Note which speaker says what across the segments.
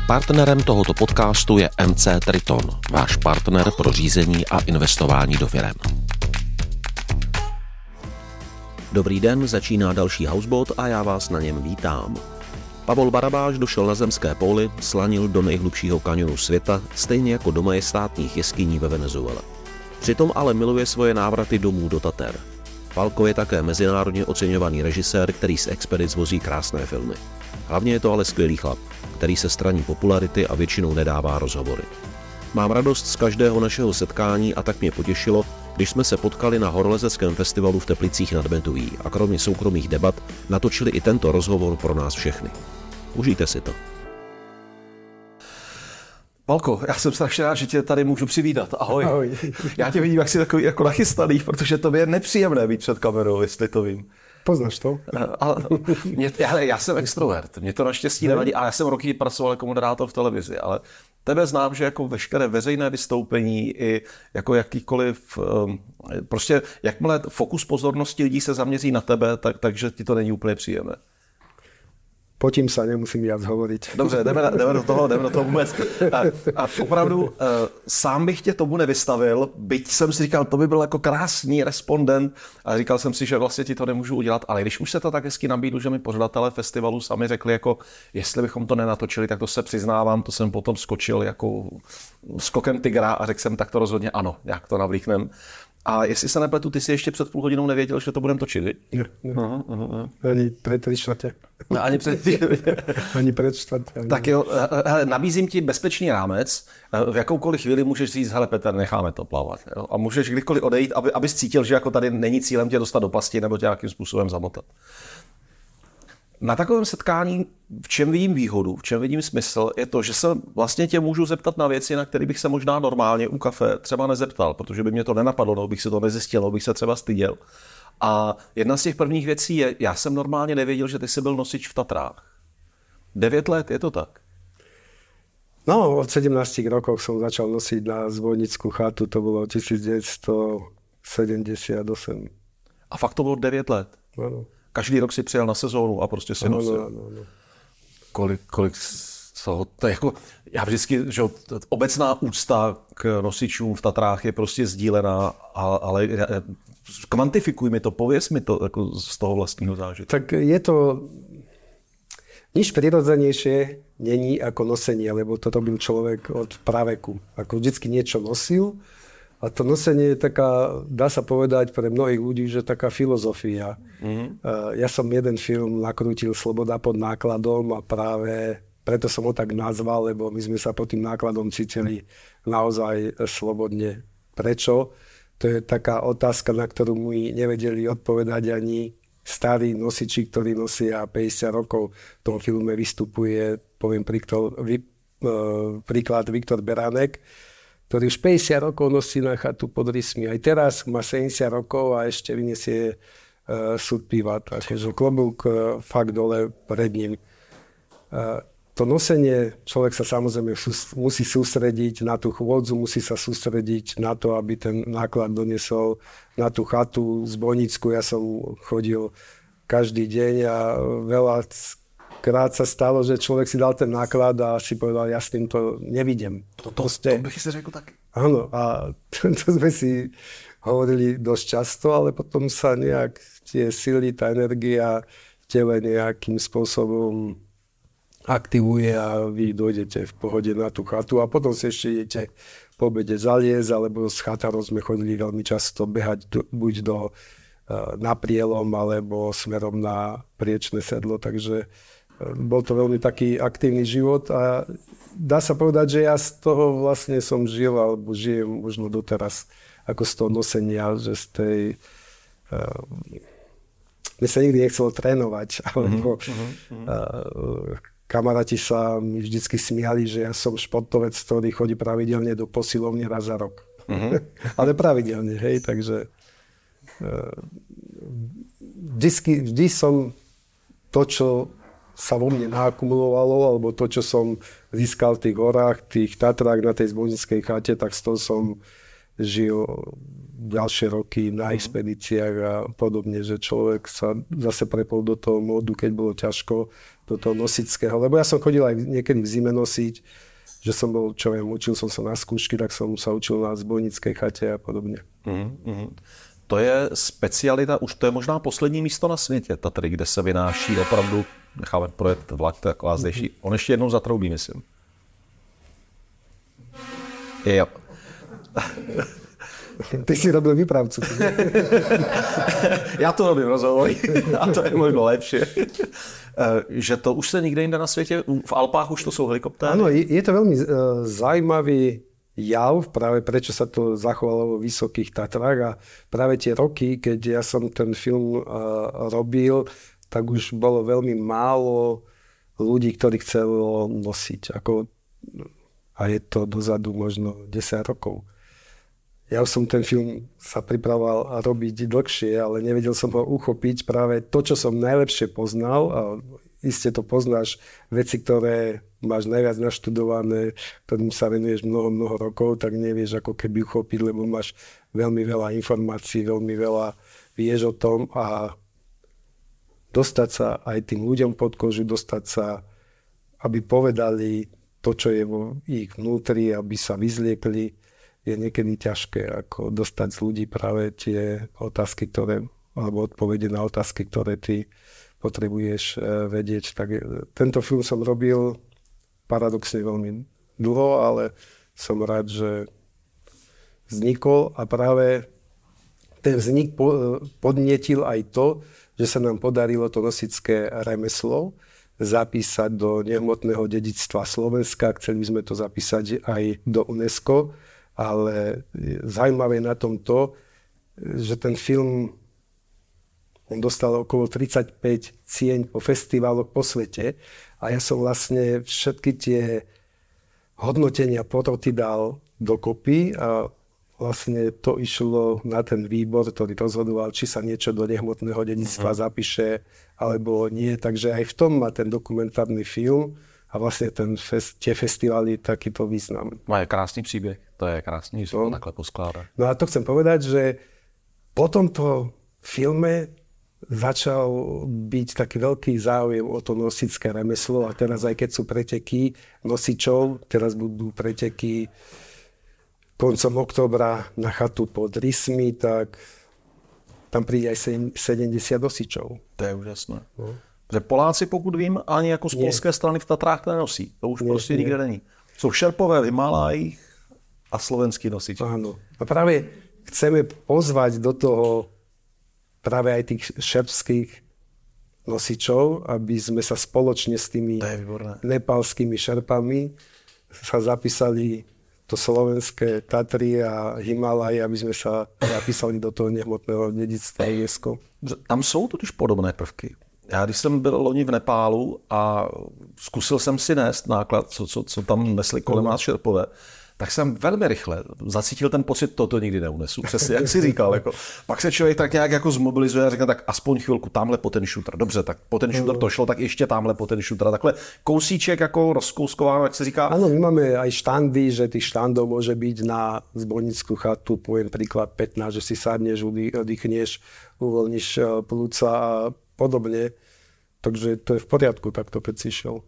Speaker 1: Partnerem tohoto podcastu je MC Triton, váš partner pro řízení a investování do firem. Dobrý den, začíná další Housebot a já vás na něm vítám. Pavol Barabáš došel na zemské póly, slanil do nejhlubšího kaňonu světa, stejně jako do majestátních jeskyní ve Venezuele. Přitom ale miluje svoje návraty domů do Tater. Falco je také mezinárodně oceňovaný režisér, který z expedic vozí krásné filmy. Hlavně je to ale skvělý chlap, který se straní popularity a většinou nedává rozhovory. Mám radost z každého našeho setkání a tak mě potěšilo, když jsme se potkali na horolezeckém festivalu v Teplicích nad Metují a kromě soukromých debat natočili i tento rozhovor pro nás všechny. Užijte si to.
Speaker 2: Valko, já jsem strašně rád, že tě tady můžu přivítat. Ahoj.
Speaker 3: Ahoj.
Speaker 2: Já tě vidím, jak jsi takový jako nachystaný, protože to je nepříjemné být před kamerou, jestli to vím.
Speaker 3: Poznáš to?
Speaker 2: Já jsem extrovert, mě to naštěstí nevadí, a já jsem roky pracoval jako moderátor v televizi, ale tebe znám, že jako veškeré veřejné vystoupení i jako jakýkoliv, prostě jakmile fokus pozornosti lidí se zaměří na tebe, takže ti to není úplně příjemné.
Speaker 3: Potím sa, nemusím viac hovoriť.
Speaker 2: Dobře, jdeme do toho vůbec. A opravdu sám bych tě tomu nevystavil, byť jsem si říkal, to by byl jako krásný respondent, a říkal jsem si, že vlastně ti to nemůžu udělat, ale když už se to tak hezky nabídlo, že mi pořadatelé festivalu sami řekli, jako jestli bychom to nenatočili, tak to se přiznávám, to jsem potom skočil jako skokem tygra a řekl jsem, tak to rozhodně ano, jak to navlíknem. A jestli se nepletu, ty jsi ještě před půl hodinou nevěděl, že to budeme točit, viď?
Speaker 3: Ne. Ani před 3/4.
Speaker 2: Ani před
Speaker 3: Ani před 4.
Speaker 2: Tak jo, nabízím ti bezpečný rámec. V jakoukoliv chvíli můžeš říct, hele Petr, necháme to plavat. Jo? A můžeš kdykoliv odejít, abys cítil, že jako tady není cílem tě dostat do pasti nebo tě nějakým způsobem zamotat. Na takovém setkání, v čem vidím výhodu, v čem vidím smysl, je to, že se vlastně tě můžu zeptat na věci, na které bych se možná normálně u kafe třeba nezeptal, protože by mě to nenapadlo, nebo bych si to nezjistil, nebo bych se třeba styděl. A jedna z těch prvních věcí je, já jsem normálně nevěděl, že ty jsi byl nosič v Tatrách. 9 let, je to tak?
Speaker 3: No, od 17 rokov som začal nosiť na Zvojnickú chatu, to bolo 1978.
Speaker 2: A fakt to bylo 9 let?
Speaker 3: Ano.
Speaker 2: Každý rok si přijel na sezónu a prostě si nosil.
Speaker 3: Ano.
Speaker 2: Kolik to je jako, já vždycky, že obecná úcta k nosičům v Tatrách je prostě sdílená, ale kvantifikuj mi to, pověz mi to jako z toho vlastního zážitku.
Speaker 3: Tak je to nič prirodzenejšie není ako nosenie, lebo to robil človek od praveku. Ako vždycky niečo nosil. A to nosenie je taká, dá sa povedať pre mnohých ľudí, že taká filozofia. Ja som jeden film nakrútil Sloboda pod nákladom a práve preto som ho tak nazval, lebo my sme sa pod tým nákladom cítili naozaj slobodne. Prečo? To je taká otázka, na ktorú mi nevedeli odpovedať ani starí nosiči, ktorí nosia 50 rokov. V tom filme vystupuje, poviem príklad Viktor Beránek, ktorý už 50 rokov nosí na chatu pod rysmi. Aj teraz má 70 rokov a ešte vyniesie súd piva. Takže klobúk fakt dole pred ním. To nosenie, človek sa samozrejme musí sústrediť na tú chôdzu, musí sa sústrediť na to, aby ten náklad doniesol na tú chatu Zvojnickú. Ja som chodil každý deň a veľa krát sa stalo, že človek si dal ten náklad a si povedal, ja s tým to nevidím.
Speaker 2: To bych si řekl tak.
Speaker 3: Áno, a to sme si hovorili dosť často, ale potom sa nejak tie sily, tá energia v tele nejakým spôsobom aktivuje a vy dojdete v pohode na tú chatu a potom si ešte idete po obede zaliesť, alebo s chatarou sme chodili veľmi často behať buď na prielom, alebo smerom na priečne sedlo, takže bol to veľmi taký aktívny život a dá sa povedať, že ja z toho vlastne som žil, alebo žijem možno doteraz, ako z toho nosenia, že z tej... Mne sa nikdy nechcelo trénovať, alebo kamaráti sa mi vždycky smiali, že ja som športovec, ktorý chodí pravidelne do posilovne raz za rok. Ale pravidelne, hej, takže vždy som to, čo sa vo mne naakumulovalo, alebo to, čo som získal v tých horách, tých Tatrách na tej Zvojnickej chate, tak z toho som žil ďalšie roky na expedíciách a podobne, že človek sa zase prepol do toho módu, keď bolo ťažko, do toho nosického. Lebo ja som chodil aj niekedy v zime nosiť, že som bol, čo viem, učil som sa na skúšky, tak som sa učil na zbojnickej chate a podobne.
Speaker 2: To je specialita, už to je možná poslední místo na světě, Tatry, kde se vynáší opravdu, necháme projet vlak, to je taková zdejší. On ještě jednou zatroubí, myslím. Jo.
Speaker 3: Ty si robil výpravcu.
Speaker 2: Já to robím rozhovory a to je možno lepší. Že to už se nikde jinde na světě, v Alpách už to jsou helikoptéry?
Speaker 3: Áno, je to veľmi zaujímavý jav, práve prečo sa to zachovalo vo Vysokých Tatrách a práve tie roky, keď ja som ten film robil, tak už bolo veľmi málo ľudí, ktorí chcelo nosiť. A je to dozadu možno 10 rokov. Ja som ten film sa pripravoval robiť dlhšie, ale nevedel som ho uchopiť práve to, čo som najlepšie poznal. A iste to poznáš, veci, ktoré máš najviac naštudované, ktorým sa venuješ mnoho rokov, tak nevieš ako keby uchopiť, lebo máš veľmi veľa informácií, veľmi veľa vieš o tom a dostať sa aj tým ľuďom pod kožu, dostať sa, aby povedali to, čo je vo ich vnútri, aby sa vyzliekli, je niekedy ťažké ako dostať z ľudí práve tie otázky, alebo odpovede na otázky, ktoré ty potrebuješ vedieť. Tak tento film som robil paradoxne veľmi dlho, ale som rád, že vznikol a práve ten vznik podnietil aj to, že sa nám podarilo to nosické remeslo zapísať do nehmotného dedičstva Slovenska. Chceli sme to zapísať aj do UNESCO, ale zaujímavé na tom to, že ten film on dostal okolo 35 cieň po festivaloch po svete a ja som vlastne všetky tie hodnotenia poroty dal dokopy a vlastne to išlo na ten výbor, ktorý rozhodoval, či sa niečo do nehmotného dedičstva zapíše alebo nie. Takže aj v tom má ten dokumentárny film a vlastne tie festivaly takýto význam.
Speaker 2: Má krásny příběh, to je krásný, že sa to takhle poskládá.
Speaker 3: No a to chcem povedať, že po tomto filme začal byť taký veľký záujem o to nosické remeslo a teraz aj keď sú preteky nosičov, teraz budú preteky koncom októbra na chatu pod Rysmi, tak tam príde aj 70 nosičov.
Speaker 2: To je úžasné. No. Že Poláci, pokud vím, ani jako z polské strany v Tatrách nenosí. To už prostě nikde není. Jsou šerpové v Himalajích a slovenský nosič.
Speaker 3: Áno. A práve chceme pozvať do toho práve aj tých šerpských nosičov, aby sme sa spoločne s tými nepálskými šerpami sa zapísali do slovenské Tatry a Himalaje, aby sme sa zapísali do toho nehmotného dedičstva UNESCO.
Speaker 2: Tam jsou totiž podobné prvky. Já když jsem byl loni v Nepálu a zkusil jsem si nést náklad, co tam nesli kolem nás šerpové, tak jsem velmi rychle zacítil ten pocit, toto nikdy neunesu. Přesně, jak jsi říkal. Jako. Pak se člověk tak nějak jako zmobilizuje a říká, tak aspoň chvilku tamhle po ten šutr. Dobře, tak po ten šutr to šlo, tak ještě tamhle po ten šutr. Takhle kousíček jako rozkouskován, jak se říká.
Speaker 3: Áno, my máme aj štandy, že tých štandov môže byť na zbojnickú chatu, poviem príklad 15, že si sadneš, oddychneš, uvoľníš plúca a podobne. Takže to je v poriadku, takto keď si šel.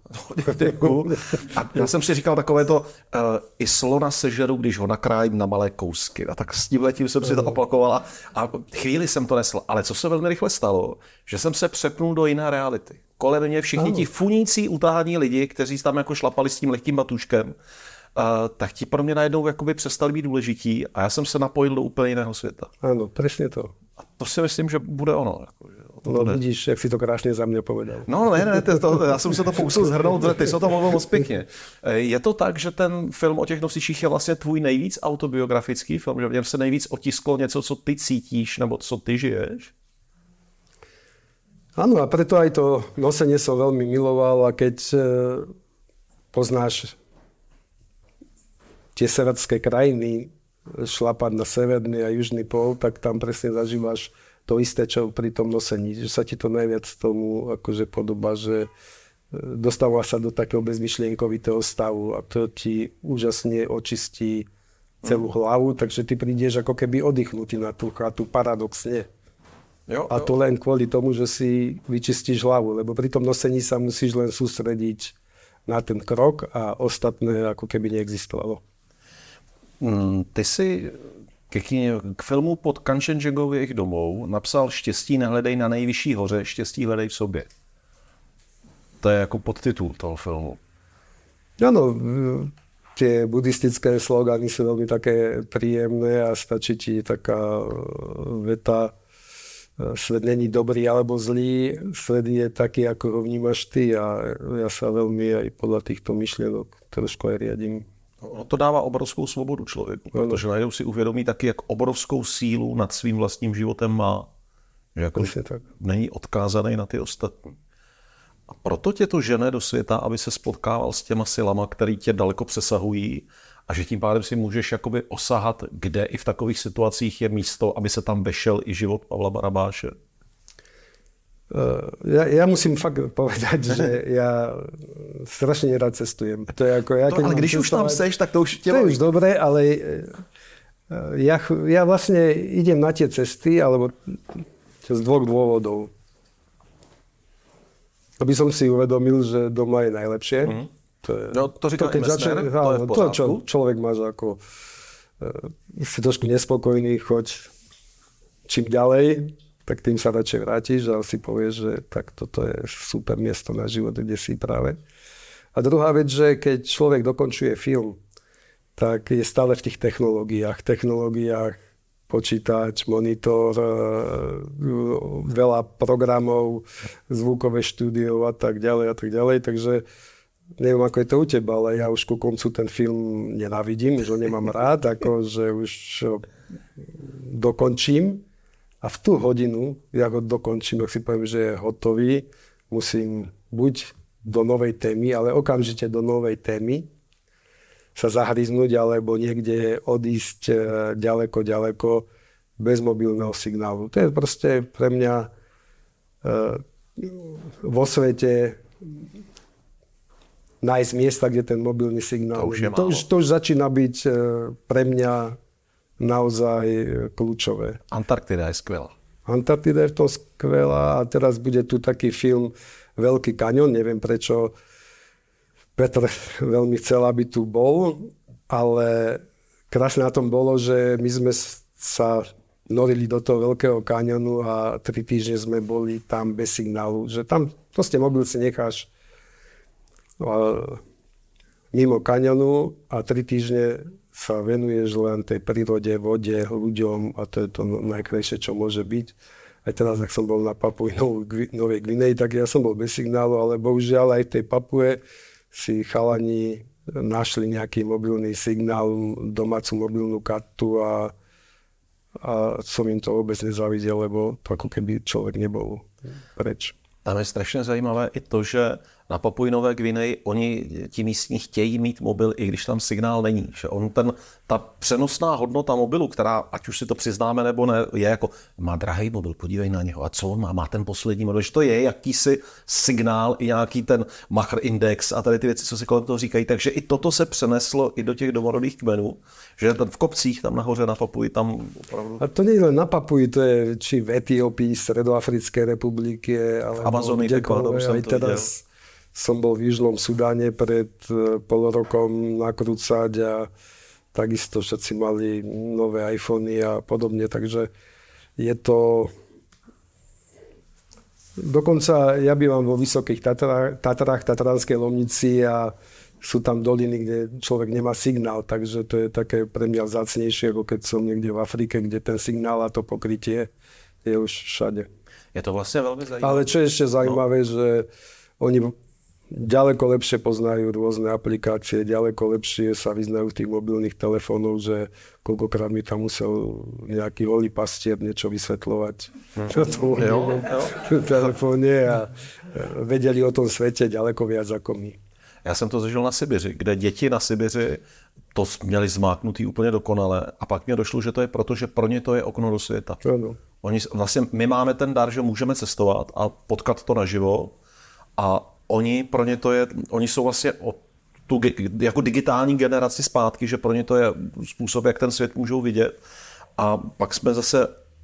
Speaker 2: A já jsem si říkal takové to, i slona sežeru, když ho nakrájím na malé kousky. A tak s tímhletím jsem si to opakoval a chvíli jsem to nesl. Ale co se velmi rychle stalo, že jsem se přepnul do jiné reality. Kolem mě všichni ti funící utahání lidi, kteří tam jako šlapali s tím lehkým batuškem, tak ti pro mě najednou jakoby přestali být důležití a já jsem se napojil do úplně jiného světa.
Speaker 3: Áno, presne to.
Speaker 2: A to si myslím, že bude ono.
Speaker 3: No vidíš, jak si to krásně za mě povedal.
Speaker 2: No ne, já jsem se to pokusil zhrnout, ty jsi to mluvil moc pěkně. Je to tak, že ten film o těch nosičích je vlastně tvůj nejvíc autobiografický film, že v něm se nejvíc otisklo něco, co ty cítíš, nebo co ty žiješ?
Speaker 3: Áno, a preto aj to nosenie som veľmi miloval a keď poznáš tie severské krajiny, šlapať na severný a južný pól, tak tam presne zažívaš to isté, čo pri tom nosení. Že sa ti to najviac tomu akože podobá, že dostáva sa do takého bezmyšlienkovitého stavu a to ti úžasne očistí celú hlavu, takže ty prídeš ako keby oddychnutý na tú chatu paradoxne. A to len kvôli tomu, že si vyčistíš hlavu, lebo pri tom nosení sa musíš len sústrediť na ten krok a ostatné ako keby neexistovalo.
Speaker 2: Ty si k filmu Pod Kanchenjungových domů napsal Štěstí nehledej na nejvyšší hoře, štěstí hledej v sobě. To je jako podtitul toho filmu.
Speaker 3: Áno, tie buddhistické slogany sú veľmi také príjemné a stačí ti taká veta: svet není dobrý alebo zlý, svet je taký, ako ho vnímaš ty, a ja sa veľmi aj podľa týchto myšlienok trošku aj riadím.
Speaker 2: To dává obrovskou svobodu člověku, protože najednou si uvědomí taky, jak obrovskou sílu nad svým vlastním životem má. Že jako není odkázaný na ty ostatní. A proto tě to žene do světa, aby se spotkával s těma silama, které tě daleko přesahují, a že tím pádem si můžeš jakoby osahat, kde i v takových situacích je místo, aby se tam vešel i život Pavla Barabáše.
Speaker 3: Ja musím fakt povedať, že ja strašne nerád cestujem. To je ako,
Speaker 2: ale když už tam seš, tak to už...
Speaker 3: To je už dobré, ale ja vlastne idem na tie cesty, alebo z dvoch dôvodov. Aby som si uvedomil, že doma je najlepšie.
Speaker 2: To říká i Messner, to je v pořádku.
Speaker 3: Čo človek má, že ako si trošku nespokojný, choď čím ďalej, tak tým sa radšej vrátiš a si povieš, že tak toto je super miesto na život, kde si práve. A druhá vec, že keď človek dokončuje film, tak je stále v tých technológiách, počítač, monitor, veľa programov, zvukové štúdio a tak ďalej, takže neviem, ako je to u teba, ale ja už ku koncu ten film nenávidím, že ho nemám rád, ako že už dokončím. A v tú hodinu, ja ho dokončím, ak si poviem, že je hotový, musím buď do novej témy, ale okamžite do novej témy sa zahryznúť, alebo niekde odísť ďaleko bez mobilného signálu. To je proste pre mňa vo svete nájsť miesta, kde ten mobilný signál... To už začína byť pre mňa naozaj kľúčové.
Speaker 2: Antarktida je skvelá.
Speaker 3: Antarktida je v tom skvelá a teraz bude tu taký film Veľký kaňon. Neviem, prečo Petr veľmi chcel, aby tu bol, ale krásne na tom bolo, že my sme sa norili do toho Veľkého kaňonu a 3 týždne sme boli tam bez signálu. Že tam proste mobil si necháš mimo kaňonu a 3 týždne sa venuješ len tej prírode, vode, ľuďom a to je to najkrajšie, čo môže byť. Aj teraz, ak som bol na Papui Novej Gvineji, tak ja som bol bez signálu, ale bohužiaľ aj v tej Papue si chalani našli nejaký mobilný signál, domácu mobilnú kartu a som im to vôbec nezávidel, lebo to ako keby človek nebol preč.
Speaker 2: Tam je strašně zajímavé i to, že na Papui Nové Gvineji oni ti místní chtějí mít mobil, i když tam signál není. Že ta přenosná hodnota mobilu, která, ať už si to přiznáme nebo ne, je jako, má drahý mobil, podívej na něho. A co on má? Má ten poslední mobil. Že to je jakýsi signál, i nějaký ten Machr index a tady ty věci, co si kolem toho říkají. Takže i toto se přeneslo i do těch domorodých kmenů, že v kopcích tam nahoře na Papui tam opravdu...
Speaker 3: A to nie je len na Papui, to je či v Etiópii, Stredoafrickej republiky, alebo
Speaker 2: Amazony,
Speaker 3: aj teraz som bol v Južnom Sudáne pred pol rokom nakrúcať a takisto všetci mali nové iPhony a podobne, takže je to... Dokonca ja bývam vo Vysokých Tatrách, Tatranskej Lomnici a sú tam doliny, kde človek nemá signál, takže to je také pre mňa vzácnejšie, ako keď som niekde v Afrike, kde ten signál a to pokrytie je už všade.
Speaker 2: Je to vlastne veľmi zaujímavé.
Speaker 3: Ale čo je ešte zaujímavé, že oni ďaleko lepšie poznajú rôzne aplikácie, ďaleko lepšie sa vyznajú v tých mobilných telefónov, že koľkokrát mi tam musel nejaký holý pastier niečo vysvetľovať na tom telefóne a vedeli o tom svete ďaleko viac ako my.
Speaker 2: Já jsem to zažil na Sibiři, kde děti na Sibiři to měli zmáknutý úplně dokonale a pak mě došlo, že to je proto, že pro ně to je okno do světa.
Speaker 3: Ano.
Speaker 2: Vlastně my máme ten dar, že můžeme cestovat a potkat to naživo a pro ně to je, oni jsou vlastně o tu jako digitální generaci zpátky, že pro ně to je způsob, jak ten svět můžou vidět. A pak jsme zase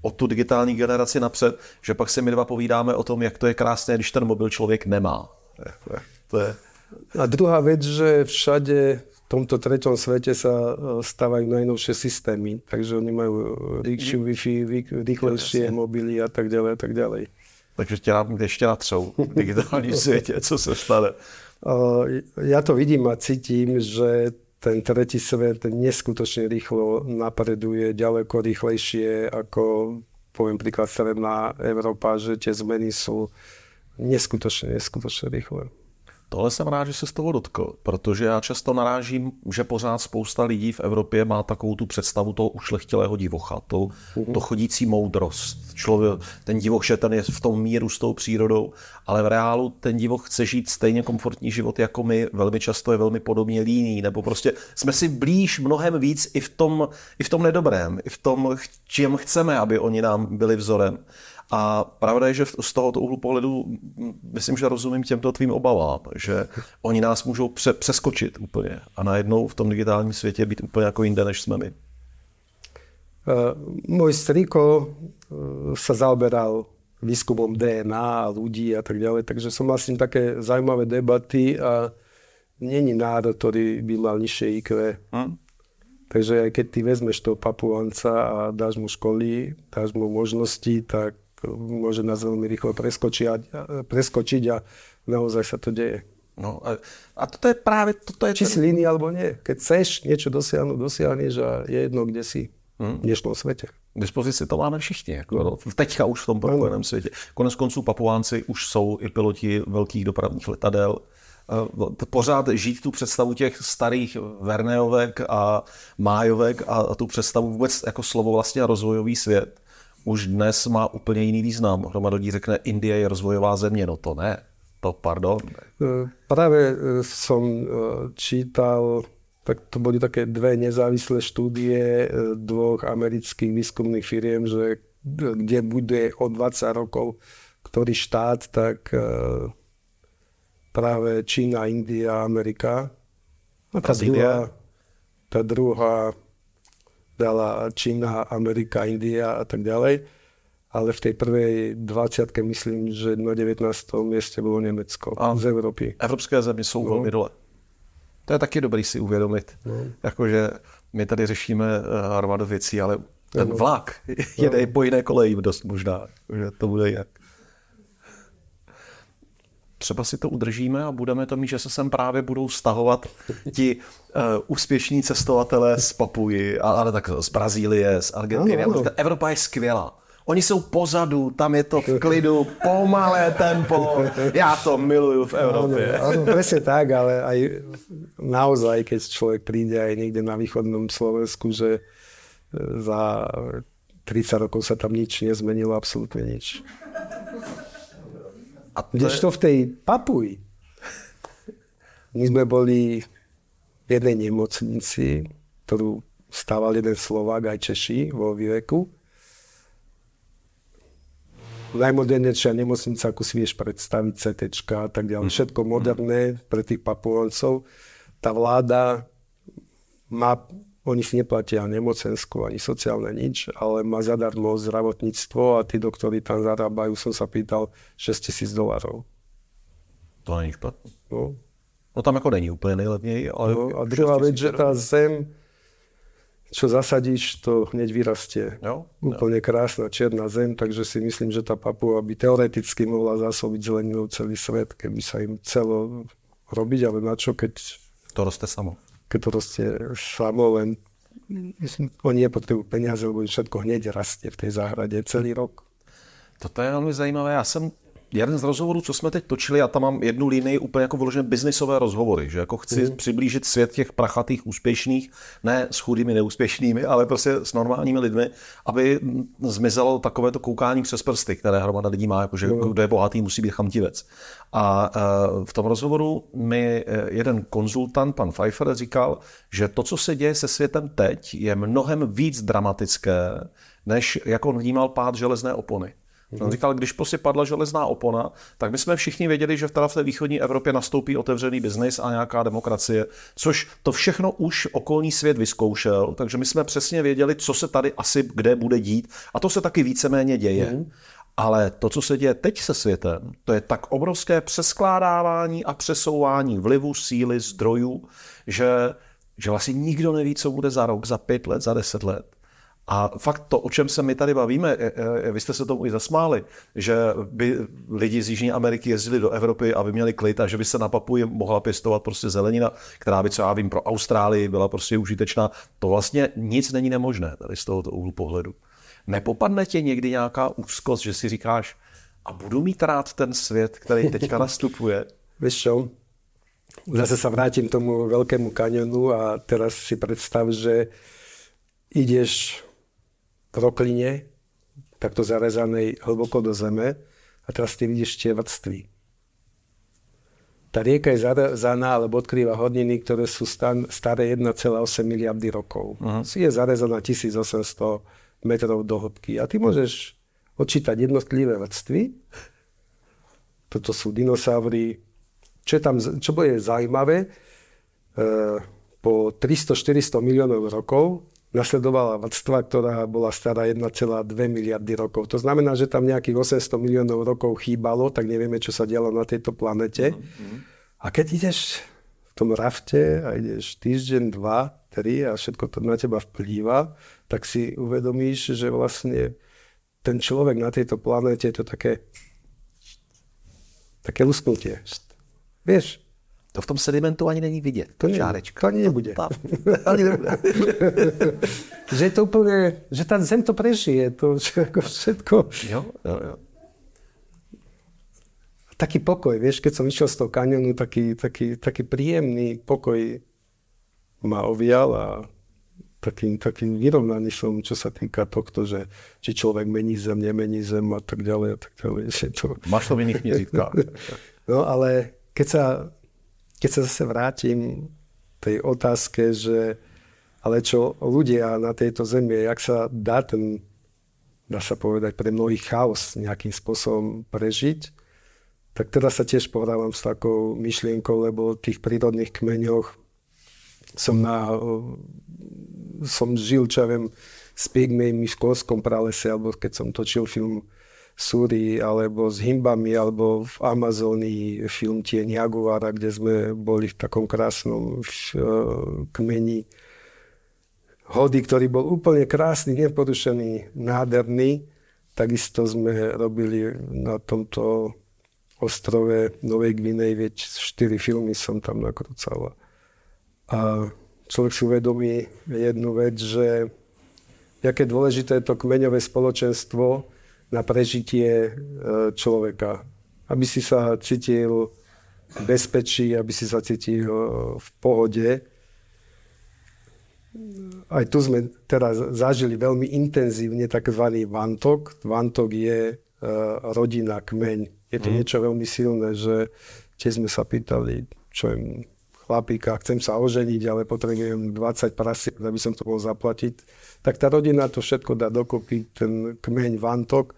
Speaker 2: o tu digitální generaci napřed, že pak si my dva povídáme o tom, jak to je krásné, když ten mobil člověk nemá. To je...
Speaker 3: A druhá vec, že všade v tomto treťom svete sa stávajú najnovšie systémy, takže oni majú rýchšiu Wi-Fi, rýchlejšie mobily a tak ďalej a tak ďalej.
Speaker 2: Takže tě ještě natřou v digitálním světě, co se stane.
Speaker 3: Ja to vidím a cítim, že ten tretí svet neskutočne rýchlo napreduje, ďaleko rýchlejšie ako, poviem príklad, Stredná Európa, že tie zmeny sú neskutočne rýchle.
Speaker 2: Tohle jsem rád, že se z toho dotkl, protože já často narážím, že pořád spousta lidí v Evropě má takovou tu představu toho ušlechtilého divocha, to chodící moudrost. Člověk, ten divoch, že ten je v tom míru s tou přírodou, ale v reálu ten divoch chce žít stejně komfortní život jako my, velmi často je velmi podobně líný, nebo prostě jsme si blíž mnohem víc i v tom nedobrém, i v tom, čem chceme, aby oni nám byli vzorem. A pravda je, že z tohoto úhlu pohledu myslím, že rozumím těmto tvým obavám, že oni nás můžou přeskočit úplně a najednou v tom digitálním světě být úplně jako jinde, než jsme my.
Speaker 3: Môj striko sa zaoberal výskumom DNA a ľudí a tak ďalej, takže som mal s ním také zaujímavé debaty a není národ, ktorý by mal nižšie IQ. Takže aj keď ty vezmeš toho Papuánca a dáš mu školy, dáš mu možnosti, tak môže nás veľmi rýchlo preskočiť a naozaj sa to deje.
Speaker 2: No a toto je práve...
Speaker 3: Či si líný alebo nie. Keď chceš niečo dosiahnuť, dosiahneš a je jedno, kde si v dnešnom svete.
Speaker 2: K dispozici to máme všichni. Jako, teďka už v tom propojeném světě. Konec konců Papuánci už jsou i piloti velkých dopravních letadel. Pořád žít tu představu těch starých Verneovek a Májovek a tu představu vůbec jako slovo vlastně rozvojový svět už dnes má úplně jiný význam. Hromada lidí řekne, Indie je rozvojová země. No to ne. To pardon.
Speaker 3: Práve som čítal, tak to boli také dve nezávislé štúdie dvoch amerických výskumných firiem, že kde bude o 20 rokov ktorý štát, tak práve Čína, India, Amerika. A tá druhá dala Čína, Amerika, India a tak ďalej. Ale v tej prvej 20-ke myslím, že na 19. mieste bolo Nemecko z Európy.
Speaker 2: Evropské země jsou velmi dole. To je taky dobrý si uvědomit. Jakože my tady řešíme hromadu věcí, ale ten vlak jede po jiné koleji dost možná, že to bude jinak. Třeba si to udržíme a budeme to mít, že se sem právě budou stahovat ti úspěšní cestovatelé z Papuji, ale tak z Brazílie, z Argentiny. Evropa je skvělá. Oni jsou pozadu, tam je to v klidu, pomalé tempo. Já to miluju v Evropě.
Speaker 3: Áno, presne tak, ale aj naozaj, keď človek príde aj niekde na východnom Slovensku, že za 30 rokov sa tam nič nezmenilo, absolútne nič. A kdežto v tej Papuji, my sme boli v jednej nemocnici, ktorú stával jeden Slovák, aj Češi vo výveku. Najmodernejšia nemocnica, ako si vieš predstaviť, CTčka a tak ďalej. Všetko moderné pre tých Papuáncov. Tá vláda má, oni si neplatia nemocenskú ani sociálne nič, ale má zadarmo zdravotníctvo a tí doktori tam zarábajú, som sa pýtal, $6,000.
Speaker 2: To není špatné. No tam ako není úplne nejlevněji, ale...
Speaker 3: A druhá vec, že tá zem, čo zasadíš, to hneď vyrastie. Úplne krásna čierna zem, takže si myslím, že tá Papua by teoreticky mohla zásobiť zeleninou celý svet, keby sa im celo robiť, ale na čo, keď...
Speaker 2: To roste samo.
Speaker 3: Keď to rastie samo, len oni nepotrebujú peniaze, lebo všetko hneď rastie v tej záhrade celý rok.
Speaker 2: Toto je velmi zajímavé. Já jsem jeden z rozhovorů, co jsme teď točili, já tam mám jednu linii úplně jako vyložené biznisové rozhovory, že jako chci přiblížit svět těch prachatých úspěšných, ne s chudými neúspěšnými, ale prostě s normálními lidmi, aby zmizelo takovéto koukání přes prsty, které hromada lidí má, jako že kdo je bohatý, musí být chamtivec. A v tom rozhovoru mi jeden konzultant, pan Pfeiffer, říkal, že to, co se děje se světem teď, je mnohem víc dramatické, než jak on vnímal pád železné opony. On říkal, když prostě padla železná opona, tak my jsme všichni věděli, že v té východní Evropě nastoupí otevřený biznis a nějaká demokracie, což to všechno už okolní svět vyzkoušel, takže my jsme přesně věděli, co se tady asi kde bude dít a to se taky víceméně děje. Ale to, co se děje teď se světem, to je tak obrovské přeskládávání a přesouvání vlivu, síly, zdrojů, že vlastně nikdo neví, co bude za rok, za 5 let, za 10 let. A fakt to, o čem se my tady bavíme, vy jste se tomu i zasmáli, že by lidi z Jižní Ameriky jezdili do Evropy, aby měli klid a že by se na Papui mohla pěstovat prostě zelenina, která by, co já vím, pro Austrálii byla prostě užitečná. To vlastně nic není nemožné tady z tohoto úhlu pohledu. Nepopadne tě někdy nějaká úzkost, že si říkáš, a budu mít rád ten svět, který teďka nastupuje?
Speaker 3: Víš čo, zase sa vrátim tomu veľkému kaňonu a teraz si predstav, že ideš v rokline, takto zarezanej hlboko do zeme a teraz ty vidíš tie vrstvy. Tá rieka je zarezaná, alebo odkrýva horniny, ktoré sú staré 1,8 miliardy rokov. Si je zarezaná 1800 metrov do hĺbky a ty môžeš odčítať jednotlivé vrstvy. Toto sú dinosaury. Čo bude zaujímavé, po 300-400 miliónov rokov nasledovala vrstva, ktorá bola stará 1,2 miliardy rokov. To znamená, že tam nejakých 800 miliónov rokov chýbalo, tak nevieme, čo sa dialo na tejto planete. A keď ideš v tom rafte a ideš týždeň, 2, 3 a všetko to na teba vplýva, tak si uvedomíš, že vlastne ten človek na tejto planete je to také lusknutie. Vieš?
Speaker 2: To v tom sedimentu ani není vidět.
Speaker 3: To ani nebude. Ani nebude. Že je to úplne, že tá zem to prežije, to všetko.
Speaker 2: Jo.
Speaker 3: Taký pokoj, vieš, keď som išiel z toho kaňonu, taký príjemný pokoj ma ovial a takým vyrovnaný som, čo sa týka tohto, že či človek mení zem, nemení zem a tak ďalej a tak ďalej.
Speaker 2: Máš to v iných knižítkách.
Speaker 3: No ale keď sa zase vrátim tej otázke, že ale čo ľudia na tejto zemi, jak sa dá sa povedať, pre mnohých chaos nejakým spôsobom prežiť, tak teraz sa tiež pohrávam s takou myšlienkou, lebo v tých prírodných kmeňoch som žil, čo ja viem, s pygmejmi v školskom pralese, alebo keď som točil film Súri, alebo s himbami, alebo v Amazónii film Tieň Jaguára, kde sme boli v takom krásnom kmeni hody, ktorý bol úplne krásny, neporušený, nádherný. Takisto sme robili na tomto ostrove Novej Gvinej, veď 4 filmy som tam nakrúcal. A človek si uvedomí jednu vec, že aké dôležité je to kmeňové spoločenstvo na prežitie človeka. Aby si sa cítil v bezpečí, aby si sa cítil v pohode. Aj tu sme teraz zažili veľmi intenzívne takzvaný vantok. Vantok je rodina, kmeň. Je to niečo veľmi silné, že tiež sme sa pýtali, čo je chlapíka, chcem sa oženiť, ale potrebujem 20 prasiat, aby som to mohol zaplatiť. Tak tá rodina to všetko dá dokopy, ten kmeň vantok.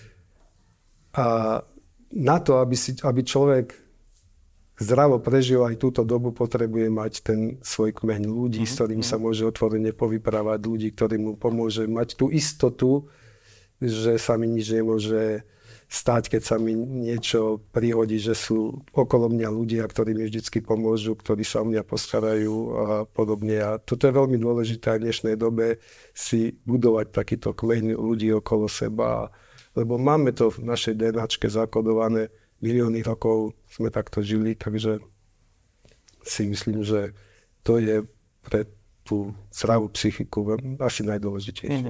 Speaker 3: A na to, aby človek zdravo prežil aj túto dobu, potrebuje mať ten svoj kmeň ľudí, s ktorým sa môže otvorene povyprávať, ľudí, ktorí mu pomôže mať tú istotu, že sa mi nič nemôže stať, keď sa mi niečo prihodí, že sú okolo mňa ľudia, ktorí mi vždycky pomôžu, ktorí sa o mňa postarajú a podobne. A toto je veľmi dôležité v dnešnej dobe si budovať takýto kmeň ľudí okolo seba, lebo máme to v našej DNAčke zakodované, milióny rokov sme takto žili, takže si myslím, že to je pre tú zdravú psychiku asi najdôležitejšie.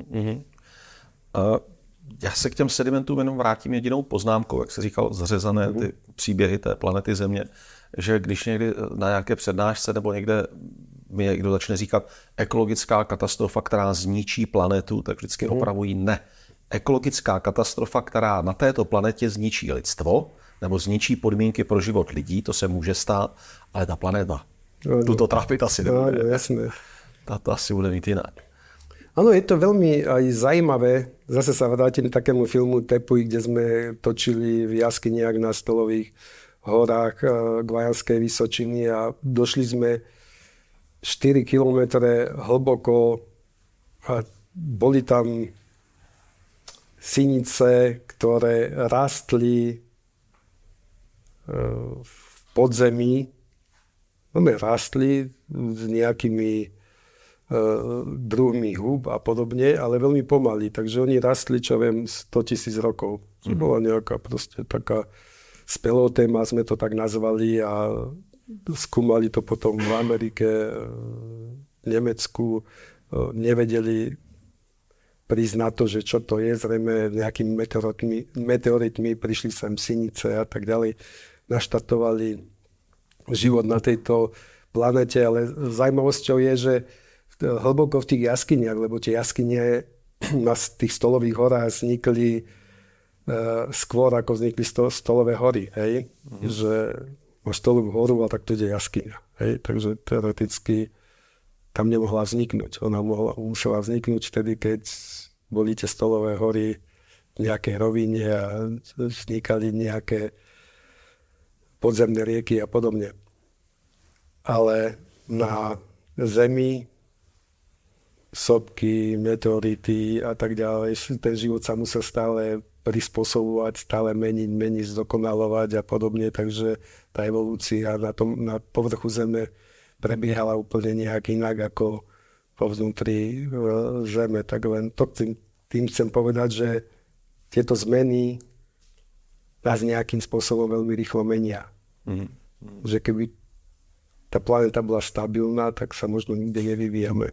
Speaker 2: Já se k těm sedimentům jenom vrátím jedinou poznámkou, jak se říkal, zařezané ty příběhy té planety Země, že když někdy na nějaké přednášce nebo někde mi někdo začne říkat ekologická katastrofa, která zničí planetu, tak vždycky opravují ne. Ekologická katastrofa, která na této planetě zničí lidstvo nebo zničí podmínky pro život lidí, to se může stát, ale ta planeta tuto trápit asi nebude.
Speaker 3: Jasné.
Speaker 2: To asi bude mít jinak.
Speaker 3: Áno, je to veľmi aj zaujímavé. Zase sa vrátim k takému filmu Tepuj, kde sme točili v jaskyniach na Stolových horách Guajanskej Vysočiny a došli sme 4 kilometre hlboko a boli tam synice, ktoré rastli v podzemí. Rastli s nejakými druhmi húb a podobne, ale veľmi pomaly. Takže oni rastli, čo viem, 100 000 rokov. To bola nejaká proste taká spelotéma, sme to tak nazvali a skúmali to potom v Amerike, v Nemecku. Nevedeli prísť na to, že čo to je. Zrejme nejakými meteoritmi prišli sem synice a tak ďalej. Naštartovali život na tejto planete, ale zaujímavosťou je, že hlboko v tých jaskyniach, lebo tie jaskyne na tých Stolových horách vznikli skôr, ako vznikli Stolové hory. Hej? Že máš Stolovú horu a tak to ide jaskyňa. Hej? Takže teoreticky tam nemohla vzniknúť. Ona musela vzniknúť vtedy, keď boli tie Stolové hory v nejakej rovine a vznikali nejaké podzemné rieky a podobne. Ale na Zemi sopky, meteority a tak ďalej. Ten život sa musel stále prispôsobovať, stále meniť, zdokonalovať a podobne, takže tá evolúcia na povrchu Zeme prebiehala úplne nejak inak ako povznútri Zeme. Tak len to tým chcem povedať, že tieto zmeny nás nejakým spôsobom veľmi rýchlo menia. Že keby tá planéta bola stabilná, tak sa možno nikde nevyvíjame.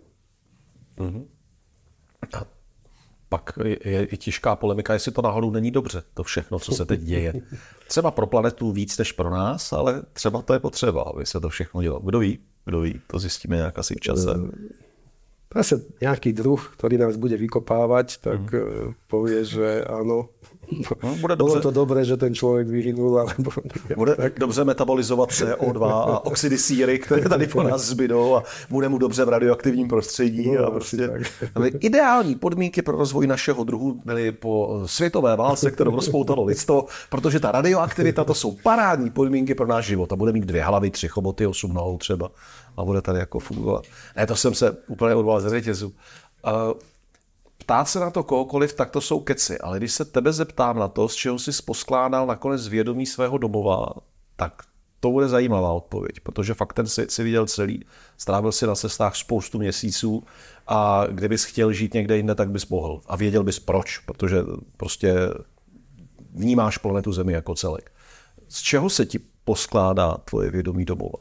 Speaker 2: A pak je i těžká polemika, jestli to náhodou není dobře, to všechno, co se teď děje. Třeba pro planetu víc než pro nás, ale třeba to je potřeba, aby se to všechno dělalo. Kdo ví, to zjistíme nějak asi v čase.
Speaker 3: Zase nejaký druh, ktorý nás bude vykopávať, tak povie, že áno, bolo to dobré, že ten človek vyhynul, alebo...
Speaker 2: Bude dobře metabolizovat CO2 a oxidy síry, které tady po nás zbydou a bude mu dobře v radioaktivním prostředí. A prostě, ideální podmínky pro rozvoj našeho druhu byly po světové válce, kterou rozpoutalo lidstvo, protože ta radioaktivita, to jsou parádní podmínky pro náš život. A bude mít 2 hlavy, 3 choboty, 8 nohou třeba. A bude tady jako fungovat. Ne, to jsem se úplně odvolal ze řetězu. Ptát se na to kohokoliv, tak to jsou keci. Ale když se tebe zeptám na to, z čeho jsi poskládal nakonec vědomí svého domova, tak to bude zajímavá odpověď, protože fakt ten svět si viděl celý. Strávil si na cestách spoustu měsíců a kdybys chtěl žít někde jinde, tak bys mohl. A věděl bys proč, protože prostě vnímáš planetu Zemi jako celek. Z čeho se ti poskládá tvoje vědomí domova?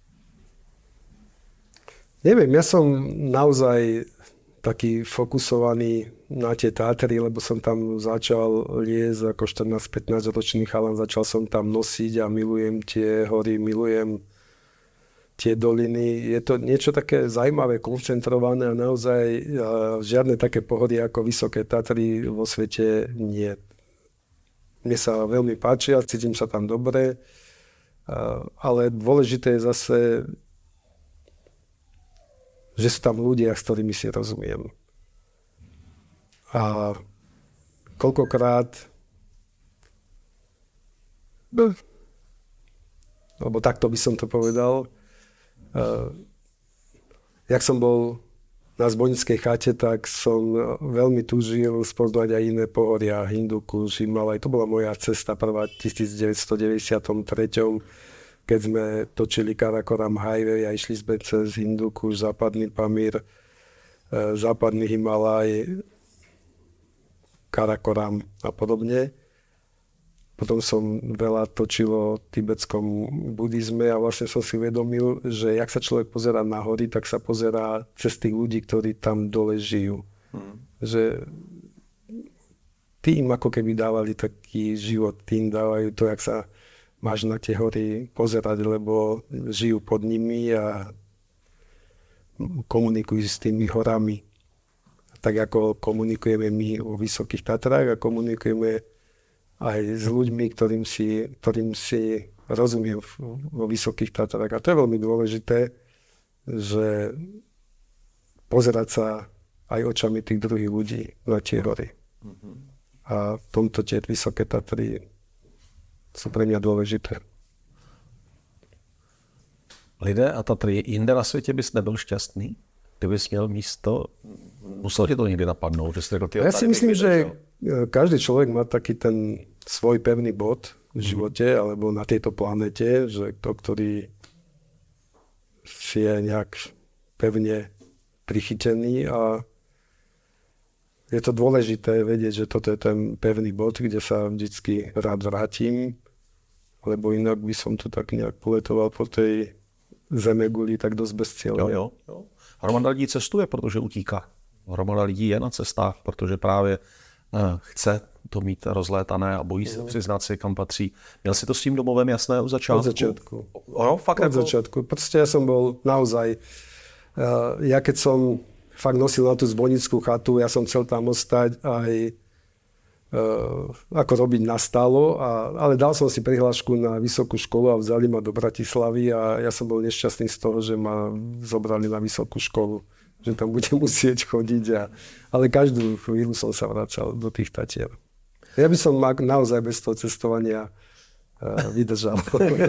Speaker 3: Neviem, ja som naozaj taký fokusovaný na tie Tatry, lebo som tam začal liesť ako 14-15 ročný chalan, začal som tam nosiť a milujem tie hory, milujem tie doliny. Je to niečo také zaujímavé, koncentrované a naozaj žiadne také pohory ako Vysoké Tatry vo svete nie. Mne sa veľmi páči a cítim sa tam dobre, ale dôležité je zase, že sú tam ľudia, s ktorými si rozumiem. A koľkokrát, alebo takto by som to povedal, jak som bol na Zbojnickej chate, tak som veľmi túžil spoznať aj iné pohoria, Hindukuš, Himalaj. To bola moja cesta prvá v 1993. Keď sme točili Karakoram Highway a išli sme cez Hindukuš, západný Pamír, západný Himalaj, Karakoram a podobne. Potom som veľa točil o tibetskom buddhizme a vlastne som si uvedomil, že jak sa človek pozerá na hory, tak sa pozerá cez tých ľudí, ktorí tam dole žijú. Že tí im ako keby dávali taký život, tí im dávajú to, jak sa máš na tie hory pozerať, lebo žijú pod nimi a komunikujú s tými horami. Tak ako komunikujeme my o Vysokých Tatrách a komunikujeme aj s ľuďmi, ktorým si rozumiem vo Vysokých Tatrách. A to je veľmi dôležité, že pozerať sa aj očami tých druhých ľudí na tie hory. A v tomto tie Vysoké Tatry sú pre mňa dôležité.
Speaker 2: Lidé a Tatry, jinde na světě bys nebyl šťastný? Kdybys měl místo, musel tě to někdy napadnout, že jsi řekl,
Speaker 3: ja si myslím, že každý človek má taký ten svoj pevný bod v živote, alebo na tejto planete, že to, ktorý si je nejak pevne prichytený a je to dôležité vedieť, že toto je ten pevný bod, kde sa vždycky rád vrátim, lebo inak by som tu tak nejak poletoval po tej zemeguli tak dosť bezcieľne.
Speaker 2: Jo. Hromada lidí cestuje, protože utíká. Hromada lidí je na cestách, protože právě chce to mít rozlétané a bojí se přiznat si, kam patří. Měl si to s tím domovem jasné od začátku?
Speaker 3: Od začiatku.
Speaker 2: Fakt
Speaker 3: od začiatku. Proste ja som bol naozaj, ja keď som fakt nosil na tú zvonickú chatu, ja som chcel tam ostať aj ako robiť nastálo, ale dal som si prihlášku na vysokú školu a vzali ma do Bratislavy a ja som bol nešťastný z toho, že ma zobrali na vysokú školu, že tam budem musieť chodiť. Ale každú chvíľu som sa vracal do tých Tatier. Ja by som naozaj bez toho cestovania vydržal.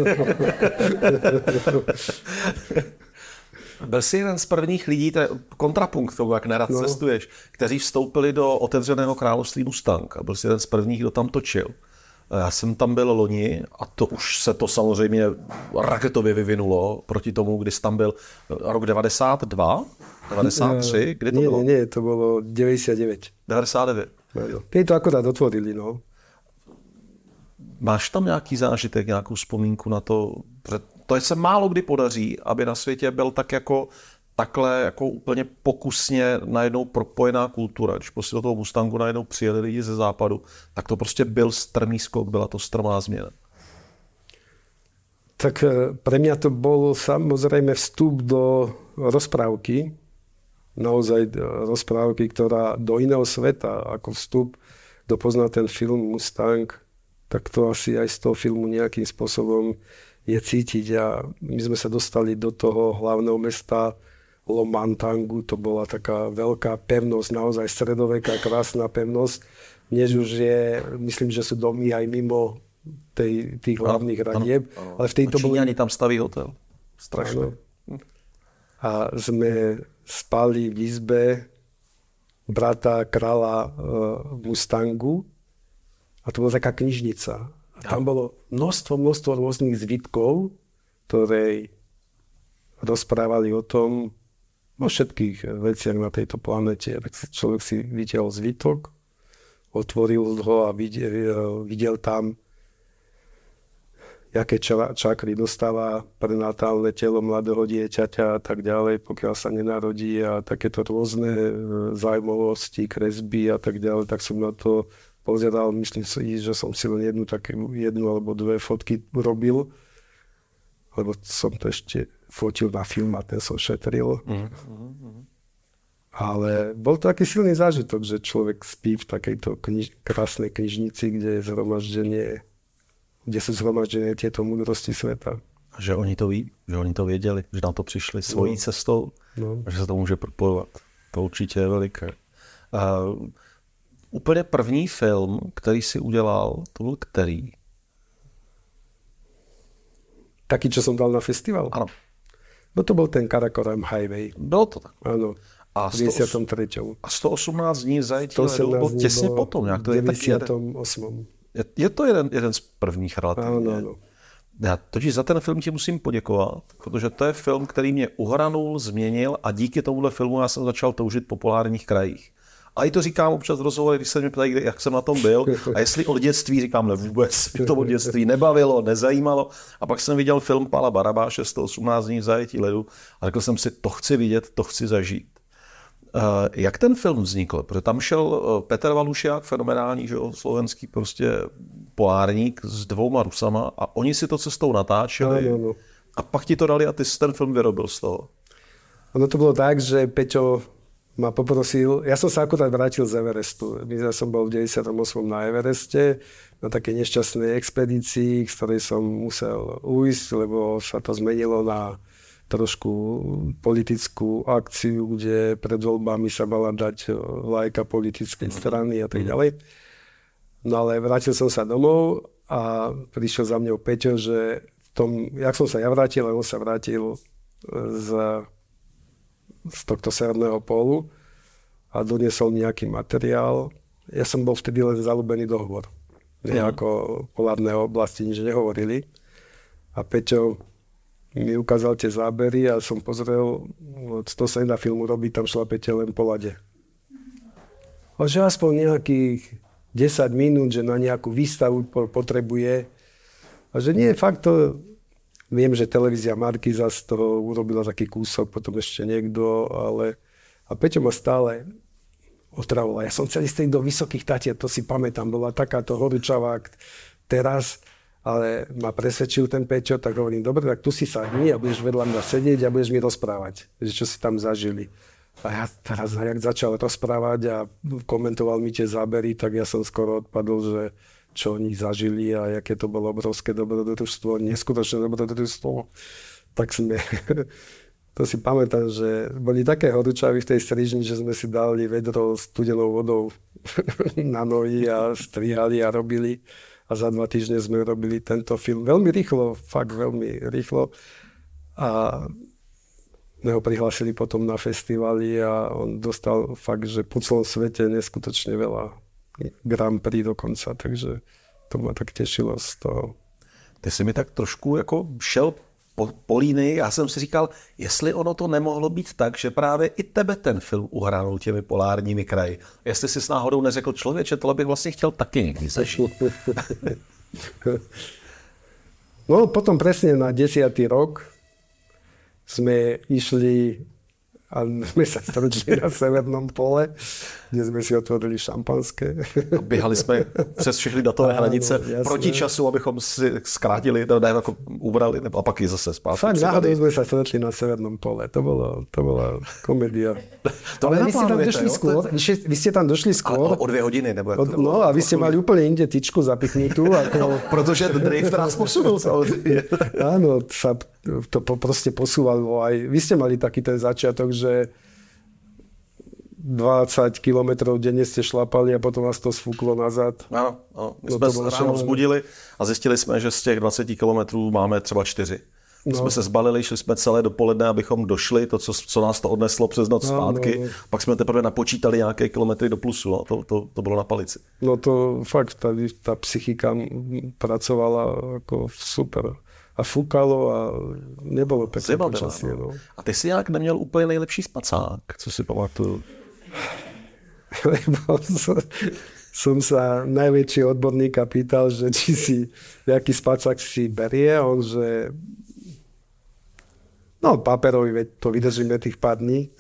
Speaker 2: Byl jsi jeden z prvních lidí, to je kontrapunkt tomu, jak nerad cestuješ, kteří vstoupili do otevřeného království Mustang a byl jsi jeden z prvních, kdo tam točil. Já jsem tam byl loni a to už se to samozřejmě raketově vyvinulo proti tomu, kdy jsi tam byl rok 92, 93, kdy to bylo?
Speaker 3: Nie, to bylo 99.
Speaker 2: 99.
Speaker 3: Keď to akorát otvorili, no.
Speaker 2: Máš tam nějaký zážitek, nějakou vzpomínku na to? To se málo kdy podaří, aby na světě byl tak jako takhle jako úplně pokusně najednou propojená kultura. Když prostě do toho Mustangu najednou přijeli lidi ze západu, tak to prostě byl strmý skok, byla to strmá změna.
Speaker 3: Tak pre mňa to bol samozrejme vstup do rozprávky. Naozaj rozprávky, ktorá do iného sveta, ako vstup, kto pozná ten film Mustang, tak to asi aj z toho filmu nejakým spôsobom je cítiť. A my sme sa dostali do toho hlavného mesta Lomantangu, to bola taká veľká pevnosť, naozaj stredoveká, krásna pevnosť. Dnes už je, myslím, že sú domy aj mimo tých hlavných radieb. Ale v tejto
Speaker 2: Číňani tam staví hotel. Strašné.
Speaker 3: A sme spali v izbe brata kráľa Mustangu a to bola taká knižnica. A tam bolo množstvo rôznych zvitkov, ktoré rozprávali o tom, o všetkých veciach na tejto planete. Tak človek si videl zvitok, otvoril ho a videl tam, aké čakry dostáva prenatálne telo mladého dieťaťa a tak ďalej, pokiaľ sa nenarodí a takéto rôzne zaujímavosti, kresby a tak ďalej, tak som na to pozeral, myslím si, že som si len jednu alebo dve fotky robil, lebo som to ešte fotil na film a ten som šetril. Ale bol to taký silný zážitok, že človek spí v takejto krásnej knižnici, kde je zhromaždenie, kde sú zhromaždené tieto múdrosti sveta.
Speaker 2: A že oni to ví, že oni to věděli, že na to přišli svojí cestou, že se to může propojovat. To určitě je veliké. Úplně první film, který si udělal, to byl který?
Speaker 3: Taký, čo som dal na festival?
Speaker 2: Ano.
Speaker 3: No to bol ten Karakoram Highway.
Speaker 2: Bylo to tak.
Speaker 3: Áno.
Speaker 2: A
Speaker 3: 93.
Speaker 2: A 118 dní zajetí ledu bylo těsně potom. Jak to je
Speaker 3: 98.
Speaker 2: Je to jeden z prvních relativně.
Speaker 3: Ano.
Speaker 2: Já totiž za ten film ti musím poděkovat, protože to je film, který mě uhranul, změnil a díky tomuhle filmu já jsem začal toužit po polárních krajích. A i to říkám občas v rozhovoru, když se mě ptají, jak jsem na tom byl a jestli od dětství, říkám, ne vůbec, mě to od dětství nebavilo, nezajímalo. A pak jsem viděl film Pala Barabáše 118 dní v zajetí ledu a řekl jsem si, to chci vidět, to chci zažít. Jak ten film vznikl? Protože tam šel Petr Valušák, fenomenální, že slovenský prostě polárník s 2 Rusama a oni si to cestou natáčeli a pak ti to dali a ty si ten film vyrobil z toho.
Speaker 3: Ono to bolo tak, že Peťo ma poprosil, ja som sa akurát vrátil z Everestu. Ja som bol v 98. na Evereste, na takej nešťastnej expedícii, z ktorej som musel ujsť, lebo sa to zmenilo na trošku politickú akciu, kde pred voľbami sa mala dať lajka politickej strany a tak ďalej. No ale vrátil som sa domov a prišiel za mňou Peťo, že v tom, jak som sa ja vrátil, on sa vrátil z tohto Severného pólu a doniesol nejaký materiál. Ja som bol vtedy len zaľúbený dohovor. Nejako polárne oblasti nič nehovorili. A Peťo mi ukázal tie zábery a som pozrel, to sa nedá filmu robiť, tam šlapete len po lade. A že aspoň nejakých 10 minút, že na nejakú výstavu potrebuje. A že nie, fakt to... Viem, že televízia Markíza z toho urobila taký kúsok, potom ešte niekto, ale... A Peťo ma stále otravoval. Ja som chcel ísť do Vysokých Tatier, to si pamätám, bola takáto horúčavá teraz, ale ma presvedčil ten Peťo, tak hovorím, dobre, tak tu si sadni a budeš vedľa mňa sedieť a budeš mi rozprávať, že čo si tam zažili. A ja teraz, jak začal rozprávať a komentoval mi tie zábery, tak ja som skoro odpadol, že čo oni zažili a aké to bolo obrovské dobrodružstvo, neskutočné dobrodružstvo. Tak sme... To si pamätám, že boli také horúčavy v tej strižni, že sme si dali vedro studenou vodou na nohy a strihali a robili. A za 2 týždne sme robili tento film. Veľmi rýchlo, fakt veľmi rýchlo. A sme ho prihlásili potom na festivali a on dostal fakt, že po celom svete neskutočne veľa Grand Prix dokonca. Takže to ma tak tešilo z toho.
Speaker 2: Ty si mi tak trošku jako šel po línii, já jsem si říkal, jestli ono to nemohlo být tak, že právě i tebe ten film uhránul těmi polárními kraji. Jestli jsi s náhodou neřekl, člověče, tohle bych vlastně chtěl taky někdy zažít.
Speaker 3: No potom presne na 10. rok sme išli a sme sa stretli na Severnom pole, kde sme si otvorili šampanské.
Speaker 2: A běhali jsme přes všechny datové hranice proti času, abychom si zkrátili, jako ubrali, a pak ji zase zpátky.
Speaker 3: Fakt náhodou sme sa stretli na Severnom pole. To bola komédia. Ale vy ste tam došli skôr. Vy ste tam došli skôr.
Speaker 2: O 2 hodiny. Nebo
Speaker 3: no a vy ste mali úplne inde tyčku zapichnutú.
Speaker 2: No, protože Dave nás posunul samozřejmě.
Speaker 3: Áno, sa to proste posúvalo. Aj vy ste mali taký ten začiatok, že 20 kilometrov denne ste šlapali a potom vás to sfúklo nazad.
Speaker 2: Ano. My jsme se ráno vzbudili a zjistili jsme, že z těch 20 kilometrů máme třeba 4. My jsme se zbalili, šli jsme celé dopoledne, abychom došli, to, co nás to odneslo přes noc zpátky. No. Pak jsme teprve napočítali nějaké kilometry do plusu a to bylo na palici.
Speaker 3: No to fakt, tá psychika pracovala ako super. A fúkalo a nebolo pekné počasie. No.
Speaker 2: A ty si nějak neměl úplně nejlepší spacák, co si pamatuju?
Speaker 3: Lebo som sa najväčšieho odborníka pýtal, že či si, jaký spacák si berie, a on, že no paperový, veď to vydržíme tých pár dní.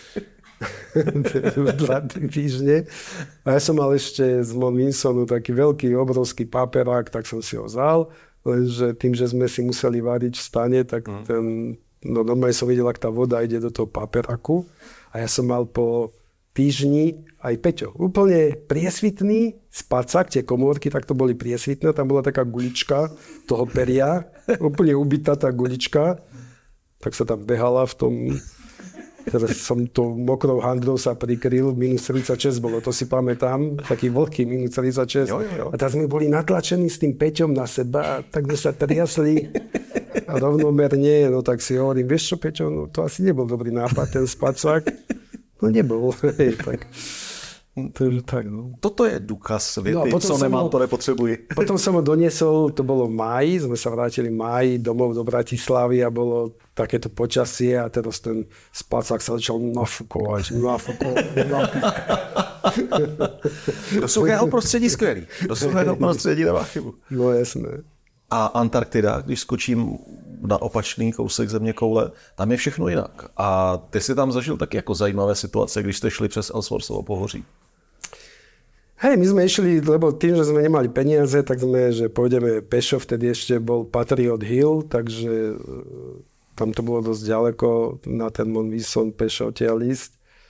Speaker 3: 2 týždne. A ja som mal ešte z Monwinsonu taký veľký, obrovský paperák, tak som si ho vzal, lenže tým, že sme si museli váriť v stane, tak normálne som videl, ak tá voda ide do toho paperáku a ja som mal po týždni aj Peťo. Úplne priesvitný spacák, tie komórky, tak to boli priesvitné, tam bola taká gulička toho peria, úplne ubitá tá gulička, tak sa tam behala v tom, teraz som to mokrou handrou sa prikryl, minus 36 bolo, to si pamätám, taký vlhký minus 36. Jo. A teraz sme boli natlačení s tým Peťom na seba, tak sme sa triasli a rovnomerne, no tak si hovorím, vieš čo Peťo, no to asi nebol dobrý nápad, ten spacák. No nebol. Tak. Tak, no.
Speaker 2: Toto je důkaz věty, no, co nemám, to nepotřebuji.
Speaker 3: Potom som ho doniesol, to bolo v máji, sme sa vrátili v máji domov do Bratislavy a bolo takéto počasie a teraz ten spacák sa začal nafukovať.
Speaker 2: Do suchého prostředí skvělý. Do suchého prostředí nemá chybu.
Speaker 3: No jasné.
Speaker 2: A Antarktida, když skočím na opačný kousek zeměkoule, tam je všechno jinak. A ty si tam zažil taky jako zajímavé situace, když jste šli přes Ellsworthovo pohoří.
Speaker 3: Hej, my sme išli, lebo tým, že sme nemali peniaze, tak sme, že pôjdeme pešo, vtedy ešte bol Patriot Hill, takže tam to bolo dosť ďaleko na ten Monwinson pešo odtiaľ ísť.